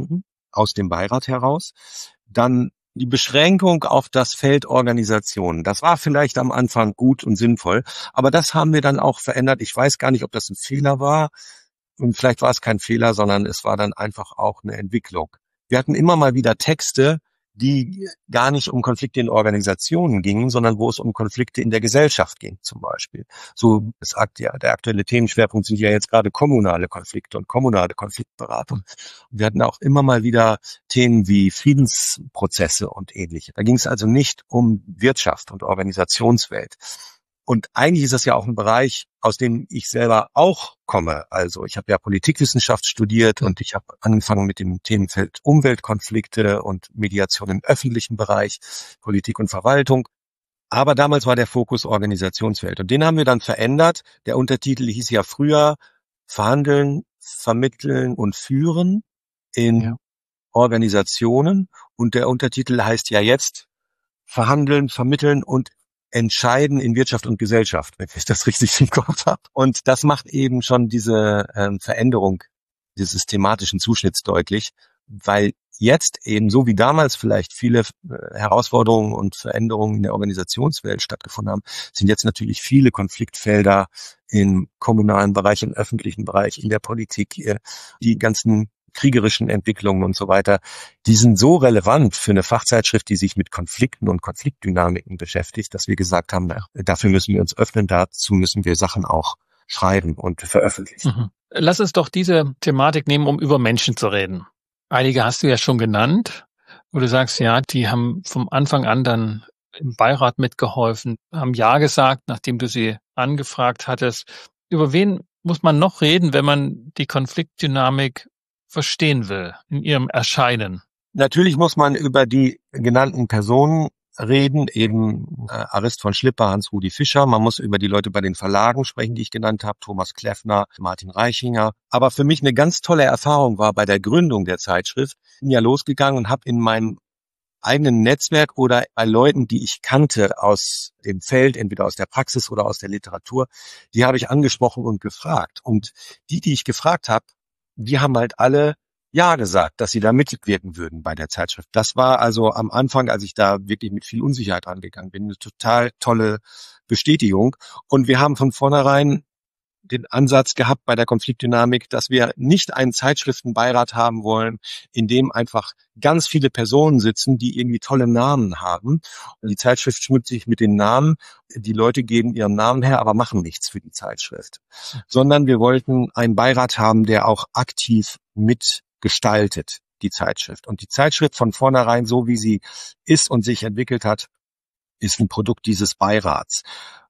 aus dem Beirat heraus. Dann die Beschränkung auf das Feld Organisation. Das war vielleicht am Anfang gut und sinnvoll, aber das haben wir dann auch verändert. Ich weiß gar nicht, ob das ein Fehler war. Und vielleicht war es kein Fehler, sondern es war dann einfach auch eine Entwicklung. Wir hatten immer mal wieder Texte, die gar nicht um Konflikte in Organisationen gingen, sondern wo es um Konflikte in der Gesellschaft ging, zum Beispiel. So, der aktuelle Themenschwerpunkt sind ja jetzt gerade kommunale Konflikte und kommunale Konfliktberatung. Wir hatten auch immer mal wieder Themen wie Friedensprozesse und ähnliche. Da ging es also nicht um Wirtschaft und Organisationswelt. Und eigentlich ist das ja auch ein Bereich, aus dem ich selber auch komme. Also ich habe ja Politikwissenschaft studiert und ich habe angefangen mit dem Themenfeld Umweltkonflikte und Mediation im öffentlichen Bereich, Politik und Verwaltung. Aber damals war der Fokus Organisationswelt. Und den haben wir dann verändert. Der Untertitel hieß ja früher Verhandeln, Vermitteln und Führen in Organisationen. Und der Untertitel heißt ja jetzt Verhandeln, Vermitteln und Entscheiden in Wirtschaft und Gesellschaft, wenn ich das richtig im Kopf habe. Und das macht eben schon diese Veränderung des systematischen Zuschnitts deutlich, weil jetzt eben so wie damals vielleicht viele Herausforderungen und Veränderungen in der Organisationswelt stattgefunden haben, sind jetzt natürlich viele Konfliktfelder im kommunalen Bereich, im öffentlichen Bereich, in der Politik, die ganzen kriegerischen Entwicklungen und so weiter, die sind so relevant für eine Fachzeitschrift, die sich mit Konflikten und Konfliktdynamiken beschäftigt, dass wir gesagt haben, dafür müssen wir uns öffnen, dazu müssen wir Sachen auch schreiben und veröffentlichen. Mhm. Lass uns doch diese Thematik nehmen, um über Menschen zu reden. Einige hast du ja schon genannt, wo du sagst, ja, die haben vom Anfang an dann im Beirat mitgeholfen, haben Ja gesagt, nachdem du sie angefragt hattest. Über wen muss man noch reden, wenn man die Konfliktdynamik verstehen will in ihrem Erscheinen? Natürlich muss man über die genannten Personen reden, eben Arist von Schlipper, Hans-Rudi Fischer. Man muss über die Leute bei den Verlagen sprechen, die ich genannt habe, Thomas Kleffner, Martin Reichinger. Aber für mich eine ganz tolle Erfahrung war bei der Gründung der Zeitschrift, bin ja losgegangen und habe in meinem eigenen Netzwerk oder bei Leuten, die ich kannte aus dem Feld, entweder aus der Praxis oder aus der Literatur, die habe ich angesprochen und gefragt. Und die ich gefragt habe, die haben halt alle Ja gesagt, dass sie da mitwirken würden bei der Zeitschrift. Das war also am Anfang, als ich da wirklich mit viel Unsicherheit rangegangen bin, eine total tolle Bestätigung. Und wir haben von vornherein den Ansatz gehabt bei der Konfliktdynamik, dass wir nicht einen Zeitschriftenbeirat haben wollen, in dem einfach ganz viele Personen sitzen, die irgendwie tolle Namen haben. Die Zeitschrift schmückt sich mit den Namen. Die Leute geben ihren Namen her, aber machen nichts für die Zeitschrift. Sondern wir wollten einen Beirat haben, der auch aktiv mitgestaltet, die Zeitschrift. Und die Zeitschrift von vornherein, so wie sie ist und sich entwickelt hat, ist ein Produkt dieses Beirats.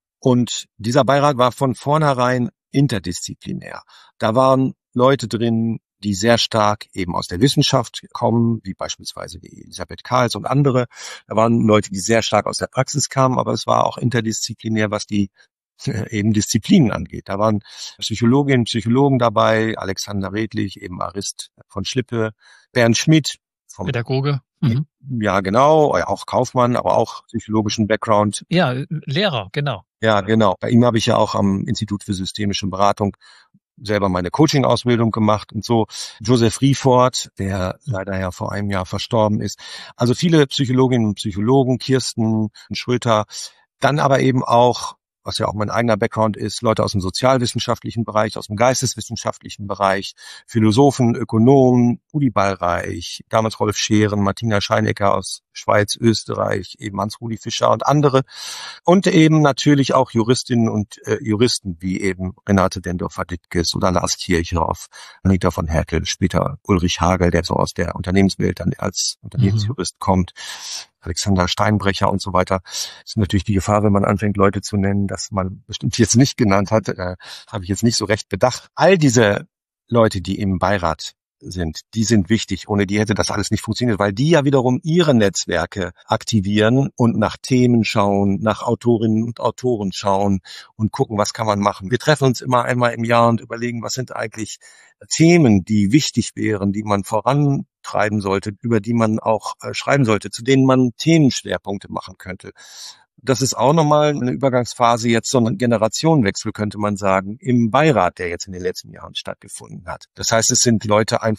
Und dieser Beirat war von vornherein interdisziplinär. Da waren Leute drin, die sehr stark eben aus der Wissenschaft kommen, wie beispielsweise die Elisabeth Karls und andere. Da waren Leute, die sehr stark aus der Praxis kamen, aber es war auch interdisziplinär, was die eben Disziplinen angeht. Da waren Psychologinnen und Psychologen dabei, Alexander Redlich, eben Arist von Schlippe, Bernd Schmidt vom Pädagoge. Ja, genau, auch Kaufmann, aber auch psychologischen Background. Ja, Lehrer, genau. Ja, genau. Bei ihm habe ich ja auch am Institut für systemische Beratung selber meine Coaching-Ausbildung gemacht und so. Joseph Riefort, der leider ja vor einem Jahr verstorben ist. Also viele Psychologinnen und Psychologen, Kirsten Schröter, dann aber eben auch, was ja auch mein eigener Background ist, Leute aus dem sozialwissenschaftlichen Bereich, aus dem geisteswissenschaftlichen Bereich, Philosophen, Ökonomen, Uli Ballreich, damals Rolf Scheren, Martina Scheinecker aus Schweiz, Österreich, eben Hans-Rudi Fischer und andere. Und eben natürlich auch Juristinnen und Juristen, wie eben Renate Dendorfer-Dittges oder Lars Kirchhoff, Anita von Hertel, später Ulrich Hagel, der so aus der Unternehmenswelt dann als Unternehmensjurist kommt. Alexander Steinbrecher und so weiter. Das ist natürlich die Gefahr, wenn man anfängt, Leute zu nennen, dass man bestimmt jetzt nicht genannt hat, habe ich jetzt nicht so recht bedacht. All diese Leute, die im Beirat sind, die sind wichtig. Ohne die hätte das alles nicht funktioniert, weil die ja wiederum ihre Netzwerke aktivieren und nach Themen schauen, nach Autorinnen und Autoren schauen und gucken, was kann man machen. Wir treffen uns immer einmal im Jahr und überlegen, was sind eigentlich Themen, die wichtig wären, die man vorantreiben sollte, über die man auch schreiben sollte, zu denen man Themenschwerpunkte machen könnte. Das ist auch nochmal eine Übergangsphase, jetzt so ein Generationenwechsel, könnte man sagen, im Beirat, der jetzt in den letzten Jahren stattgefunden hat. Das heißt, es sind Leute einfach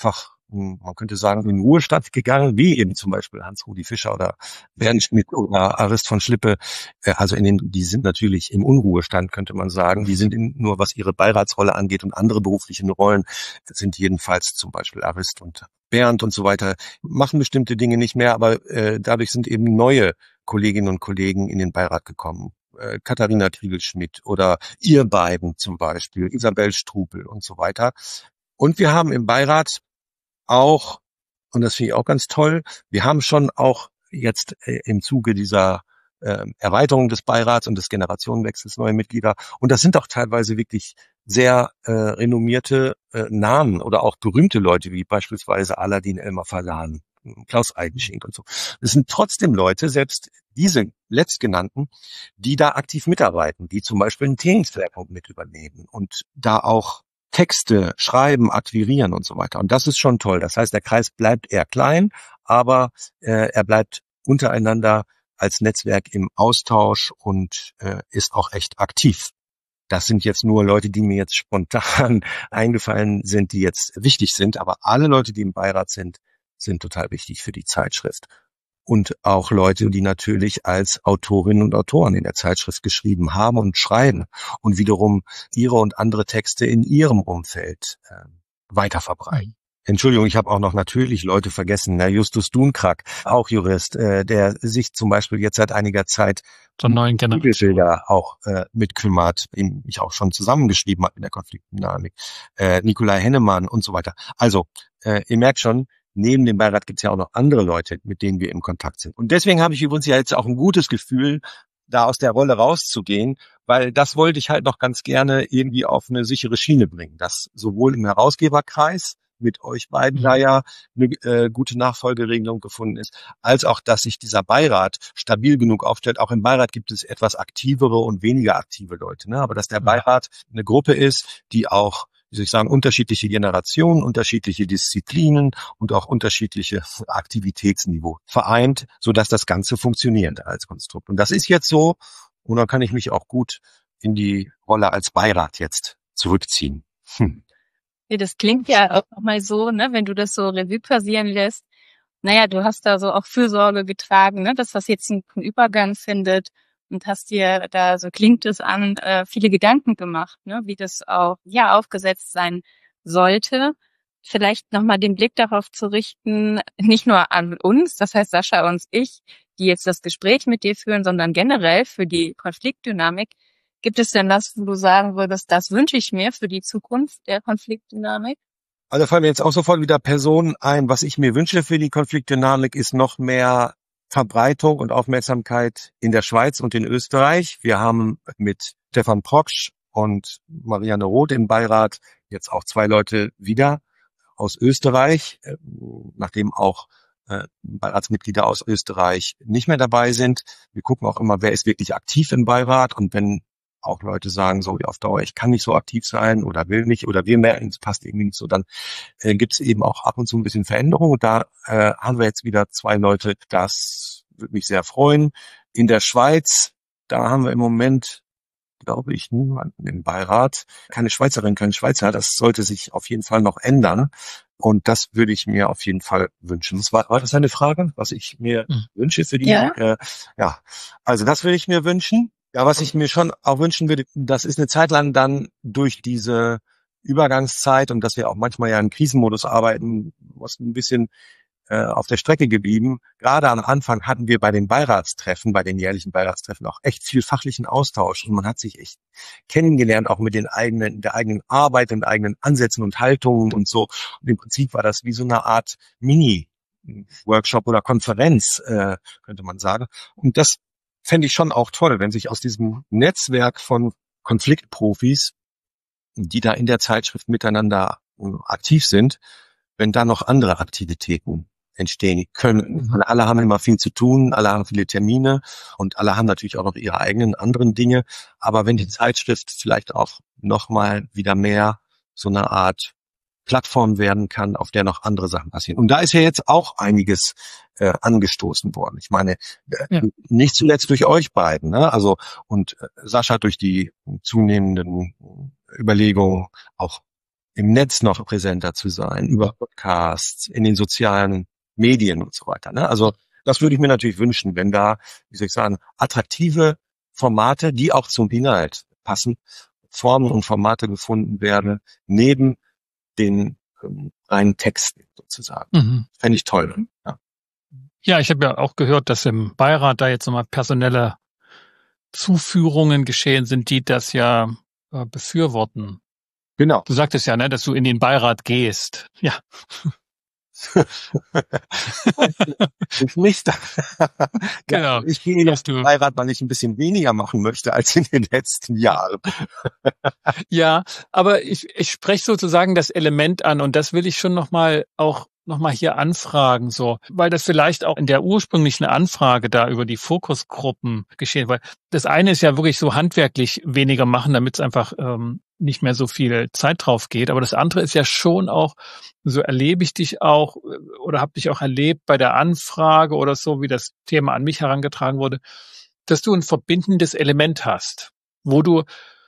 man könnte sagen, in den Ruhestand gegangen, wie eben zum Beispiel Hans-Rudi Fischer oder Bernd Schmidt oder Arist von Schlippe. Also die sind natürlich im Unruhestand, könnte man sagen. Die sind nur, was ihre Beiratsrolle angeht und andere berufliche Rollen, sind jedenfalls zum Beispiel Arist und Bernd und so weiter, machen bestimmte Dinge nicht mehr, aber dadurch sind eben neue Kolleginnen und Kollegen in den Beirat gekommen. Katharina Kriegel-Schmidt oder ihr beiden zum Beispiel, Isabel Strupel und so weiter. Und wir haben im Beirat auch, und das finde ich auch ganz toll, wir haben schon auch jetzt im Zuge dieser Erweiterung des Beirats und des Generationenwechsels neue Mitglieder. Und das sind auch teilweise wirklich sehr renommierte Namen oder auch berühmte Leute, wie beispielsweise Aladin Elmar-Falan, Klaus Eigenschink und so. Das sind trotzdem Leute, selbst diese letztgenannten, die da aktiv mitarbeiten, die zum Beispiel einen Themenschwerpunkt mit übernehmen und da auch Texte schreiben, akquirieren und so weiter. Und das ist schon toll. Das heißt, der Kreis bleibt eher klein, aber er bleibt untereinander als Netzwerk im Austausch und ist auch echt aktiv. Das sind jetzt nur Leute, die mir jetzt spontan eingefallen sind, die jetzt wichtig sind. Aber alle Leute, die im Beirat sind total wichtig für die Zeitschrift. Und auch Leute, die natürlich als Autorinnen und Autoren in der Zeitschrift geschrieben haben und schreiben und wiederum ihre und andere Texte in ihrem Umfeld weiterverbreiten. Entschuldigung, ich habe auch noch natürlich Leute vergessen. Justus Dunkrack, auch Jurist, der sich zum Beispiel jetzt seit einiger Zeit zur neuen Generation auch mitkümmert, den ich auch schon zusammengeschrieben habe in der Konfliktdynamik. Nikolai Hennemann und so weiter. Also, ihr merkt schon, neben dem Beirat gibt es ja auch noch andere Leute, mit denen wir im Kontakt sind. Und deswegen habe ich übrigens ja jetzt auch ein gutes Gefühl, da aus der Rolle rauszugehen, weil das wollte ich halt noch ganz gerne irgendwie auf eine sichere Schiene bringen, dass sowohl im Herausgeberkreis mit euch beiden da ja eine gute Nachfolgeregelung gefunden ist, als auch, dass sich dieser Beirat stabil genug aufstellt. Auch im Beirat gibt es etwas aktivere und weniger aktive Leute, ne? Aber dass der Beirat eine Gruppe ist, die auch, wie soll ich sagen, unterschiedliche Generationen, unterschiedliche Disziplinen und auch unterschiedliche Aktivitätsniveau vereint, sodass das Ganze funktioniert als Konstrukt. Und das ist jetzt so, und dann kann ich mich auch gut in die Rolle als Beirat jetzt zurückziehen. Ja, das klingt ja auch nochmal so, ne, wenn du das so Revue passieren lässt. Naja, du hast da so auch Fürsorge getragen, ne, dass das jetzt einen Übergang findet und hast dir da, so klingt es an, viele Gedanken gemacht, ne, wie das auch, ja, aufgesetzt sein sollte. Vielleicht nochmal den Blick darauf zu richten, nicht nur an uns, das heißt Sascha und ich, die jetzt das Gespräch mit dir führen, sondern generell für die Konfliktdynamik. Gibt es denn das, wo du sagen würdest, das wünsche ich mir für die Zukunft der Konfliktdynamik? Also fallen mir jetzt auch sofort wieder Personen ein. Was ich mir wünsche für die Konfliktdynamik ist noch mehr Verbreitung und Aufmerksamkeit in der Schweiz und in Österreich. Wir haben mit Stefan Proksch und Marianne Roth im Beirat jetzt auch 2 Leute wieder aus Österreich, nachdem auch Beiratsmitglieder aus Österreich nicht mehr dabei sind. Wir gucken auch immer, wer ist wirklich aktiv im Beirat, und wenn auch Leute sagen, so auf Dauer, ich kann nicht so aktiv sein oder will nicht oder wir merken, es passt irgendwie nicht so, dann gibt es eben auch ab und zu ein bisschen Veränderung. Und da haben wir jetzt wieder 2 Leute, das würde mich sehr freuen. In der Schweiz, da haben wir im Moment, glaube ich, niemanden im Beirat. Keine Schweizerin, kein Schweizer. Das sollte sich auf jeden Fall noch ändern. Und das würde ich mir auf jeden Fall wünschen. War das eine Frage, was ich mir wünsche für die? Ja. Ja, also das würde ich mir wünschen. Ja, was ich mir schon auch wünschen würde, das ist eine Zeit lang dann durch diese Übergangszeit und dass wir auch manchmal ja im Krisenmodus arbeiten, was ein bisschen auf der Strecke geblieben. Gerade am Anfang hatten wir bei den Beiratstreffen, bei den jährlichen Beiratstreffen auch echt viel fachlichen Austausch und man hat sich echt kennengelernt, auch mit der eigenen Arbeit, den eigenen Ansätzen und Haltungen und so. Und im Prinzip war das wie so eine Art Mini-Workshop oder Konferenz, könnte man sagen. Und das fände ich schon auch toll, wenn sich aus diesem Netzwerk von Konfliktprofis, die da in der Zeitschrift miteinander aktiv sind, wenn da noch andere Aktivitäten entstehen können. Alle haben immer viel zu tun, alle haben viele Termine und alle haben natürlich auch noch ihre eigenen anderen Dinge. Aber wenn die Zeitschrift vielleicht auch nochmal wieder mehr so eine Art Plattform werden kann, auf der noch andere Sachen passieren. Und da ist ja jetzt auch einiges angestoßen worden. Ich meine, nicht zuletzt durch euch beiden, ne? Also und Sascha durch die zunehmenden Überlegungen auch im Netz noch präsenter zu sein, über Podcasts, in den sozialen Medien und so weiter. Ne? Also das würde ich mir natürlich wünschen, wenn da, wie soll ich sagen, attraktive Formate, die auch zum Inhalt passen, Formen und Formate gefunden werden, neben den reinen Texten sozusagen. Mhm. Fände ich toll. Ja. Ja, ich habe ja auch gehört, dass im Beirat da jetzt nochmal personelle Zuführungen geschehen sind, die das ja befürworten. Genau. Du sagtest ja, ne, dass du in den Beirat gehst. Ja. Ich nicht. Genau. Ich gehe jetzt in den Beirat, weil ich ein bisschen weniger machen möchte als in den letzten Jahren. Ja, aber ich spreche sozusagen das Element an und das will ich schon noch mal hier anfragen, so, weil das vielleicht auch in der ursprünglichen Anfrage da über die Fokusgruppen geschehen, weil das eine ist ja wirklich so handwerklich weniger machen, damit es einfach nicht mehr so viel Zeit drauf geht, aber das andere ist ja schon auch, so erlebe ich dich auch oder habe dich auch erlebt bei der Anfrage oder so, wie das Thema an mich herangetragen wurde, dass du ein verbindendes Element hast, wo du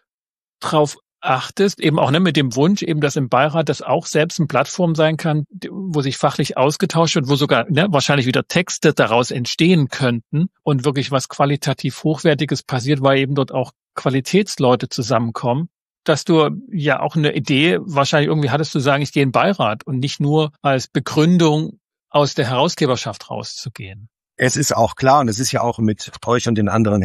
drauf achtest, eben auch mit dem Wunsch, eben, dass im Beirat das auch selbst eine Plattform sein kann, wo sich fachlich ausgetauscht wird, wo sogar wahrscheinlich wieder Texte daraus entstehen könnten und wirklich was qualitativ Hochwertiges passiert, weil eben dort auch Qualitätsleute zusammenkommen, dass du ja auch eine Idee wahrscheinlich irgendwie hattest zu sagen, ich gehe in den Beirat und nicht nur als Begründung aus der Herausgeberschaft rauszugehen. Es ist auch klar, und es ist ja auch mit euch und den anderen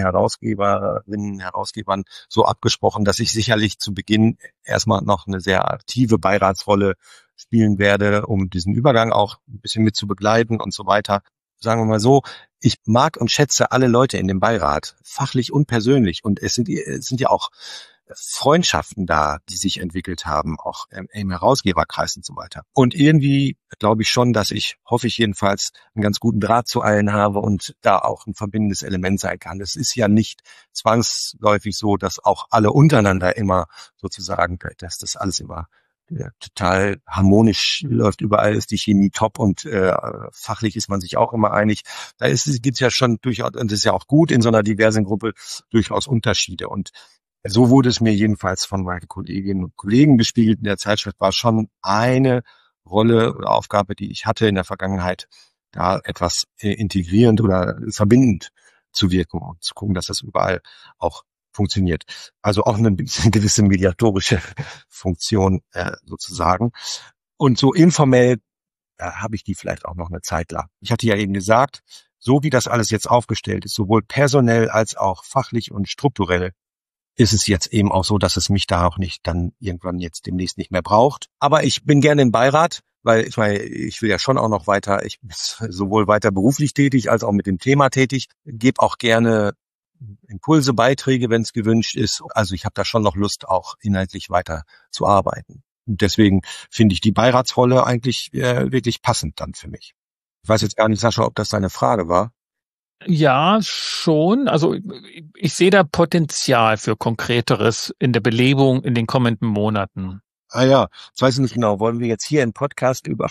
Herausgebern so abgesprochen, dass ich sicherlich zu Beginn erstmal noch eine sehr aktive Beiratsrolle spielen werde, um diesen Übergang auch ein bisschen mit zu begleiten und so weiter. Sagen wir mal so, ich mag und schätze alle Leute in dem Beirat, fachlich und persönlich. Und es sind ja auch Freundschaften da, die sich entwickelt haben, auch im Herausgeberkreis und so weiter. Und irgendwie glaube ich schon, hoffe ich jedenfalls, einen ganz guten Draht zu allen habe und da auch ein verbindendes Element sein kann. Es ist ja nicht zwangsläufig so, dass auch alle untereinander immer sozusagen, dass das alles immer total harmonisch läuft, überall ist die Chemie top und fachlich ist man sich auch immer einig. Da gibt's ja schon durchaus, und das ist ja auch gut in so einer diversen Gruppe, durchaus Unterschiede. Und so wurde es mir jedenfalls von meinen Kolleginnen und Kollegen gespiegelt in der Zeitschrift, war schon eine Rolle oder Aufgabe, die ich hatte in der Vergangenheit, da etwas integrierend oder verbindend zu wirken und zu gucken, dass das überall auch funktioniert. Also auch eine gewisse mediatorische Funktion sozusagen. Und so informell habe ich die vielleicht auch noch eine Zeit lang. Ich hatte ja eben gesagt, so wie das alles jetzt aufgestellt ist, sowohl personell als auch fachlich und strukturell, ist es jetzt eben auch so, dass es mich da auch nicht dann irgendwann jetzt demnächst nicht mehr braucht. Aber ich bin gerne im Beirat, weil ich meine, ich will ja schon auch noch weiter, ich bin sowohl weiter beruflich tätig als auch mit dem Thema tätig, gebe auch gerne Impulse, Beiträge, wenn es gewünscht ist. Also ich habe da schon noch Lust, auch inhaltlich weiter zu arbeiten. Und deswegen finde ich die Beiratsrolle eigentlich wirklich passend dann für mich. Ich weiß jetzt gar nicht, Sascha, ob das deine Frage war. Ja, schon. Also ich sehe da Potenzial für Konkreteres in der Belebung in den kommenden Monaten. Ah ja, das weiß ich nicht genau. Wollen wir jetzt hier im Podcast über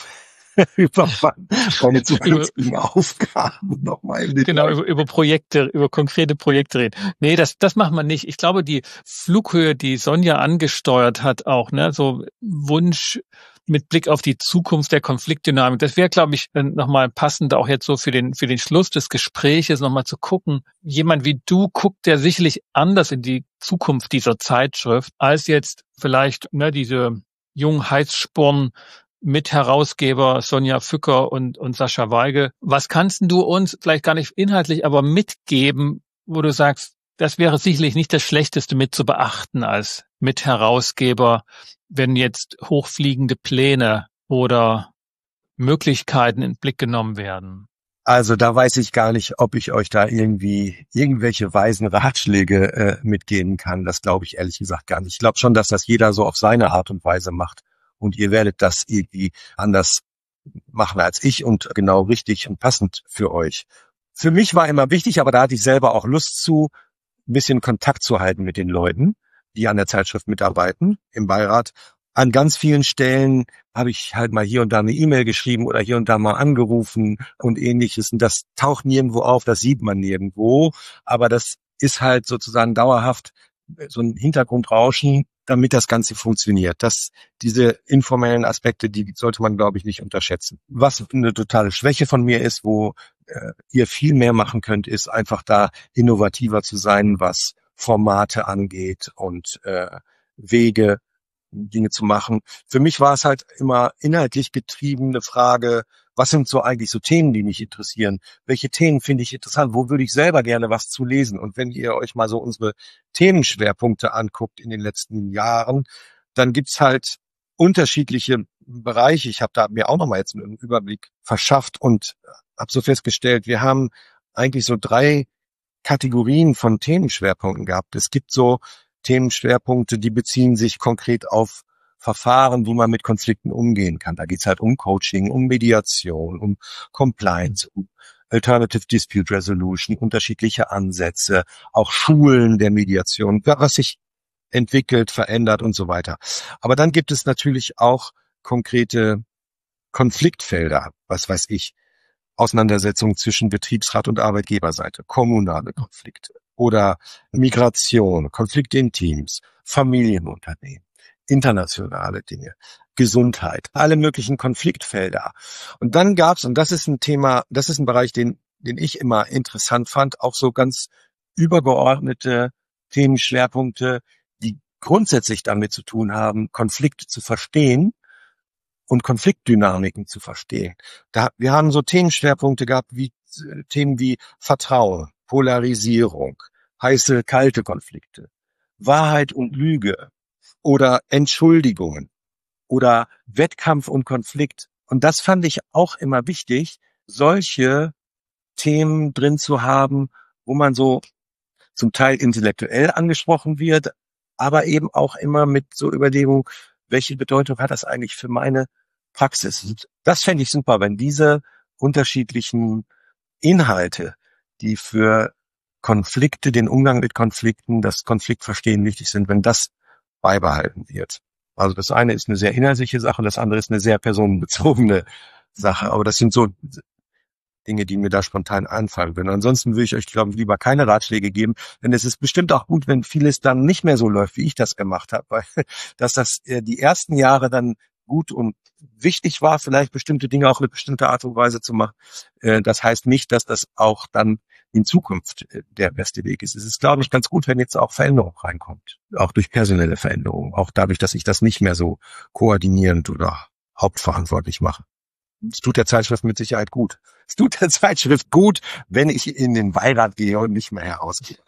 meine zukünftigen Aufgaben nochmal genau, über Projekte, über konkrete Projekte reden. Nee, das macht man nicht. Ich glaube, die Flughöhe, die Sonja angesteuert hat auch, so Wunsch mit Blick auf die Zukunft der Konfliktdynamik, das wäre, glaube ich, nochmal passend, auch jetzt so für den Schluss des Gespräches nochmal zu gucken. Jemand wie du guckt ja sicherlich anders in die Zukunft dieser Zeitschrift, als jetzt vielleicht diese jungen Heißsporn Mitherausgeber Sonja Fücker und Sascha Weige. Was kannst du uns vielleicht gar nicht inhaltlich, aber mitgeben, wo du sagst, das wäre sicherlich nicht das Schlechteste mit zu beachten als Mitherausgeber, wenn jetzt hochfliegende Pläne oder Möglichkeiten in den Blick genommen werden? Also da weiß ich gar nicht, ob ich euch da irgendwelche weisen Ratschläge mitgeben kann. Das glaube ich ehrlich gesagt gar nicht. Ich glaube schon, dass das jeder so auf seine Art und Weise macht. Und ihr werdet das irgendwie anders machen als ich und genau richtig und passend für euch. Für mich war immer wichtig, aber da hatte ich selber auch Lust zu, ein bisschen Kontakt zu halten mit den Leuten, die an der Zeitschrift mitarbeiten, im Beirat. An ganz vielen Stellen habe ich halt mal hier und da eine E-Mail geschrieben oder hier und da mal angerufen und ähnliches. Und das taucht nirgendwo auf, das sieht man nirgendwo. Aber das ist halt sozusagen dauerhaft so ein Hintergrundrauschen, damit das Ganze funktioniert. Diese informellen Aspekte, die sollte man, glaube ich, nicht unterschätzen. Was eine totale Schwäche von mir ist, wo ihr viel mehr machen könnt, ist einfach da innovativer zu sein, was Formate angeht und Wege, Dinge zu machen. Für mich war es halt immer inhaltlich getriebene Frage, was sind so eigentlich so Themen, die mich interessieren? Welche Themen finde ich interessant? Wo würde ich selber gerne was zu lesen? Und wenn ihr euch mal so unsere Themenschwerpunkte anguckt in den letzten Jahren, dann gibt's halt unterschiedliche Bereiche. Ich habe da mir auch nochmal jetzt einen Überblick verschafft und habe so festgestellt, wir haben eigentlich so 3 Kategorien von Themenschwerpunkten gehabt. Es gibt so Themenschwerpunkte, die beziehen sich konkret auf Verfahren, wie man mit Konflikten umgehen kann. Da geht's halt um Coaching, um Mediation, um Compliance, um Alternative Dispute Resolution, unterschiedliche Ansätze, auch Schulen der Mediation, was sich entwickelt, verändert und so weiter. Aber dann gibt es natürlich auch konkrete Konfliktfelder, was weiß ich, Auseinandersetzungen zwischen Betriebsrat und Arbeitgeberseite, kommunale Konflikte oder Migration, Konflikte in Teams, Familienunternehmen, internationale Dinge, Gesundheit, alle möglichen Konfliktfelder. Und dann gab's, und das ist ein Thema, das ist ein Bereich, den ich immer interessant fand, auch so ganz übergeordnete Themenschwerpunkte, die grundsätzlich damit zu tun haben, Konflikte zu verstehen und Konfliktdynamiken zu verstehen. Wir haben so Themenschwerpunkte gehabt, wie Themen wie Vertrauen, Polarisierung, heiße, kalte Konflikte, Wahrheit und Lüge oder Entschuldigungen oder Wettkampf und Konflikt. Und das fand ich auch immer wichtig, solche Themen drin zu haben, wo man so zum Teil intellektuell angesprochen wird, aber eben auch immer mit so Überlegungen, welche Bedeutung hat das eigentlich für meine Praxis? Das fände ich super, wenn diese unterschiedlichen Inhalte, die für Konflikte, den Umgang mit Konflikten, das Konfliktverstehen wichtig sind, wenn das beibehalten wird. Also das eine ist eine sehr inhaltliche Sache, das andere ist eine sehr personenbezogene Sache. Aber das sind so Dinge, die mir da spontan einfallen würden. Ansonsten würde ich euch, glaube ich, lieber keine Ratschläge geben, denn es ist bestimmt auch gut, wenn vieles dann nicht mehr so läuft, wie ich das gemacht habe, weil dass das die ersten Jahre dann gut und wichtig war, vielleicht bestimmte Dinge auf eine bestimmte Art und Weise zu machen. Das heißt nicht, dass das auch dann in Zukunft der beste Weg ist. Es ist, glaube ich, ganz gut, wenn jetzt auch Veränderung reinkommt, auch durch personelle Veränderungen, auch dadurch, dass ich das nicht mehr so koordinierend oder hauptverantwortlich mache. Es tut der Zeitschrift mit Sicherheit gut. Es tut der Zeitschrift gut, wenn ich in den Beirat gehe und nicht mehr herausgehe.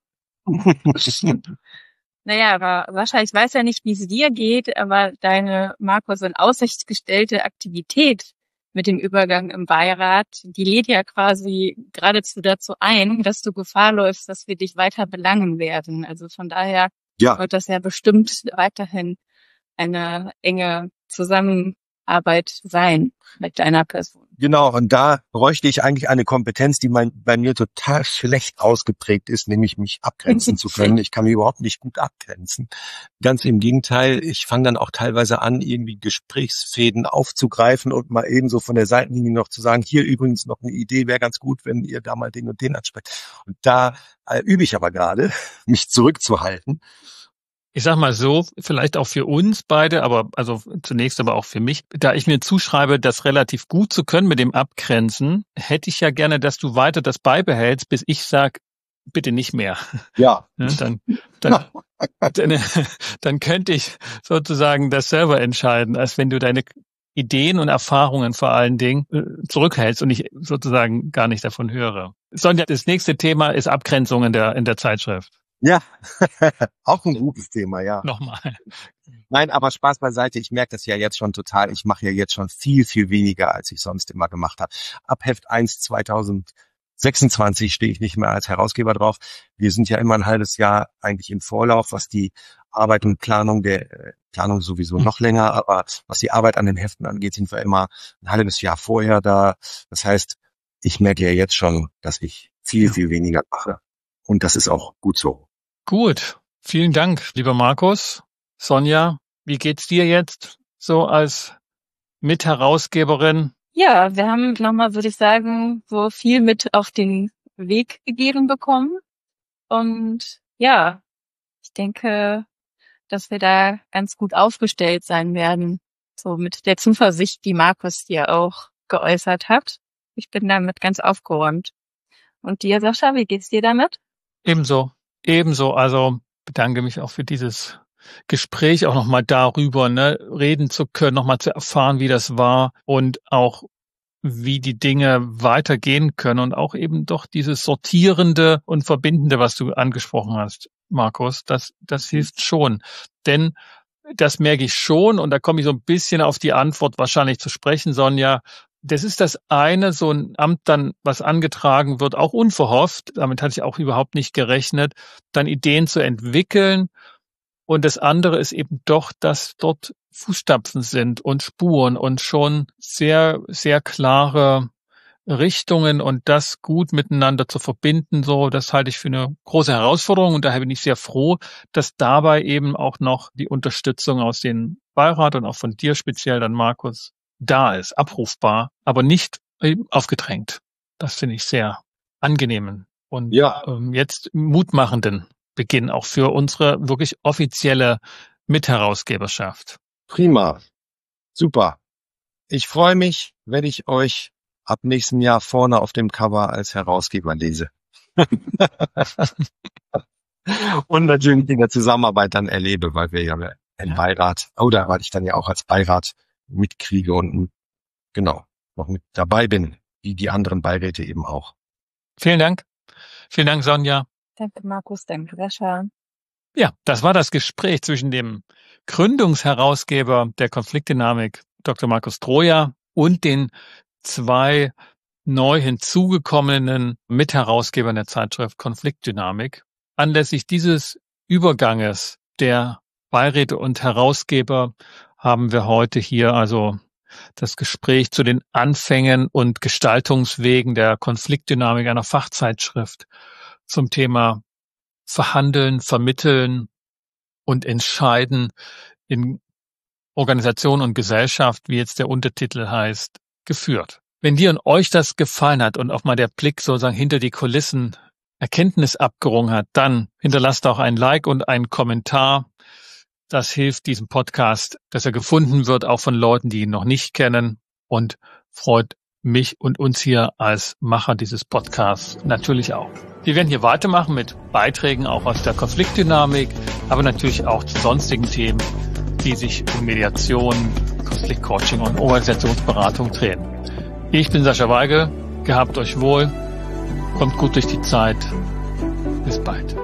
Naja, aber Sascha, ich weiß ja nicht, wie es dir geht, aber deine, Markus, in Aussicht gestellte Aktivität mit dem Übergang im Beirat, die lädt ja quasi geradezu dazu ein, dass du Gefahr läufst, dass wir dich weiter belangen werden. Also von daher wird das ja bestimmt weiterhin eine enge Zusammenarbeit sein mit deiner Person. Genau, und da bräuchte ich eigentlich eine Kompetenz, die bei mir total schlecht ausgeprägt ist, nämlich mich abgrenzen zu können. Ich kann mich überhaupt nicht gut abgrenzen. Ganz im Gegenteil, ich fange dann auch teilweise an, irgendwie Gesprächsfäden aufzugreifen und mal eben so von der Seitenlinie noch zu sagen, hier übrigens noch eine Idee, wäre ganz gut, wenn ihr da mal den und den ansprecht. Und da übe ich aber gerade, mich zurückzuhalten. Ich sag mal so, vielleicht auch für uns beide, aber also zunächst aber auch für mich, da ich mir zuschreibe, das relativ gut zu können mit dem Abgrenzen, hätte ich ja gerne, dass du weiter das beibehältst, bis ich sag, bitte nicht mehr. Ja. Dann könnte ich sozusagen das selber entscheiden, als wenn du deine Ideen und Erfahrungen vor allen Dingen zurückhältst und ich sozusagen gar nicht davon höre. Sonja, das nächste Thema ist Abgrenzung in der Zeitschrift. Ja, auch ein gutes Thema, ja. Nochmal. Nein, aber Spaß beiseite. Ich merke das ja jetzt schon total. Ich mache ja jetzt schon viel, viel weniger, als ich sonst immer gemacht habe. Ab Heft 1 2026 stehe ich nicht mehr als Herausgeber drauf. Wir sind ja immer ein halbes Jahr eigentlich im Vorlauf, was die Arbeit und Planung Planung sowieso noch länger, aber was die Arbeit an den Heften angeht, sind wir immer ein halbes Jahr vorher da. Das heißt, ich merke ja jetzt schon, dass ich viel, viel weniger mache. Und das ist auch gut so. Gut, vielen Dank, lieber Markus. Sonja, wie geht's dir jetzt so als Mitherausgeberin? Ja, wir haben nochmal, würde ich sagen, so viel mit auf den Weg gegeben bekommen. Und ja, ich denke, dass wir da ganz gut aufgestellt sein werden. So mit der Zuversicht, die Markus dir auch geäußert hat. Ich bin damit ganz aufgeräumt. Und dir, Sascha, wie geht's dir damit? Ebenso. Also bedanke mich auch für dieses Gespräch, auch nochmal darüber, reden zu können, nochmal zu erfahren, wie das war und auch wie die Dinge weitergehen können und auch eben doch dieses Sortierende und Verbindende, was du angesprochen hast, Markus, das hilft schon. Denn das merke ich schon und da komme ich so ein bisschen auf die Antwort wahrscheinlich zu sprechen, Sonja. Das ist das eine, so ein Amt dann, was angetragen wird, auch unverhofft, damit hatte ich auch überhaupt nicht gerechnet, dann Ideen zu entwickeln. Und das andere ist eben doch, dass dort Fußstapfen sind und Spuren und schon sehr, sehr klare Richtungen und das gut miteinander zu verbinden, so, das halte ich für eine große Herausforderung und daher bin ich sehr froh, dass dabei eben auch noch die Unterstützung aus dem Beirat und auch von dir speziell dann, Markus, da ist, abrufbar, aber nicht aufgedrängt. Das finde ich sehr angenehmen und jetzt mutmachenden Beginn auch für unsere wirklich offizielle Mitherausgeberschaft. Prima. Super. Ich freue mich, wenn ich euch ab nächsten Jahr vorne auf dem Cover als Herausgeber lese. Und natürlich in der Zusammenarbeit dann erlebe, weil wir ja im Beirat, oder weil ich dann ja auch als Beirat mitkriege und genau noch mit dabei bin, wie die anderen Beiräte eben auch. Vielen Dank. Vielen Dank, Sonja. Danke, Markus. Danke, Sascha. Ja, das war das Gespräch zwischen dem Gründungsherausgeber der Konfliktdynamik, Dr. Markus Troja, und den 2 neu hinzugekommenen Mitherausgebern der Zeitschrift Konfliktdynamik. Anlässlich dieses Überganges der Beiräte und Herausgeber haben wir heute hier also das Gespräch zu den Anfängen und Gestaltungswegen der Konfliktdynamik einer Fachzeitschrift zum Thema Verhandeln, Vermitteln und Entscheiden in Organisation und Gesellschaft, wie jetzt der Untertitel heißt, geführt. Wenn dir und euch das gefallen hat und auch mal der Blick sozusagen hinter die Kulissen Erkenntnis abgerungen hat, dann hinterlasst auch ein Like und einen Kommentar. Das hilft diesem Podcast, dass er gefunden wird, auch von Leuten, die ihn noch nicht kennen, und freut mich und uns hier als Macher dieses Podcasts natürlich auch. Wir werden hier weitermachen mit Beiträgen auch aus der Konfliktdynamik, aber natürlich auch zu sonstigen Themen, die sich um Mediation, Konfliktcoaching und Organisationsberatung drehen. Ich bin Sascha Weigel. Gehabt euch wohl. Kommt gut durch die Zeit. Bis bald.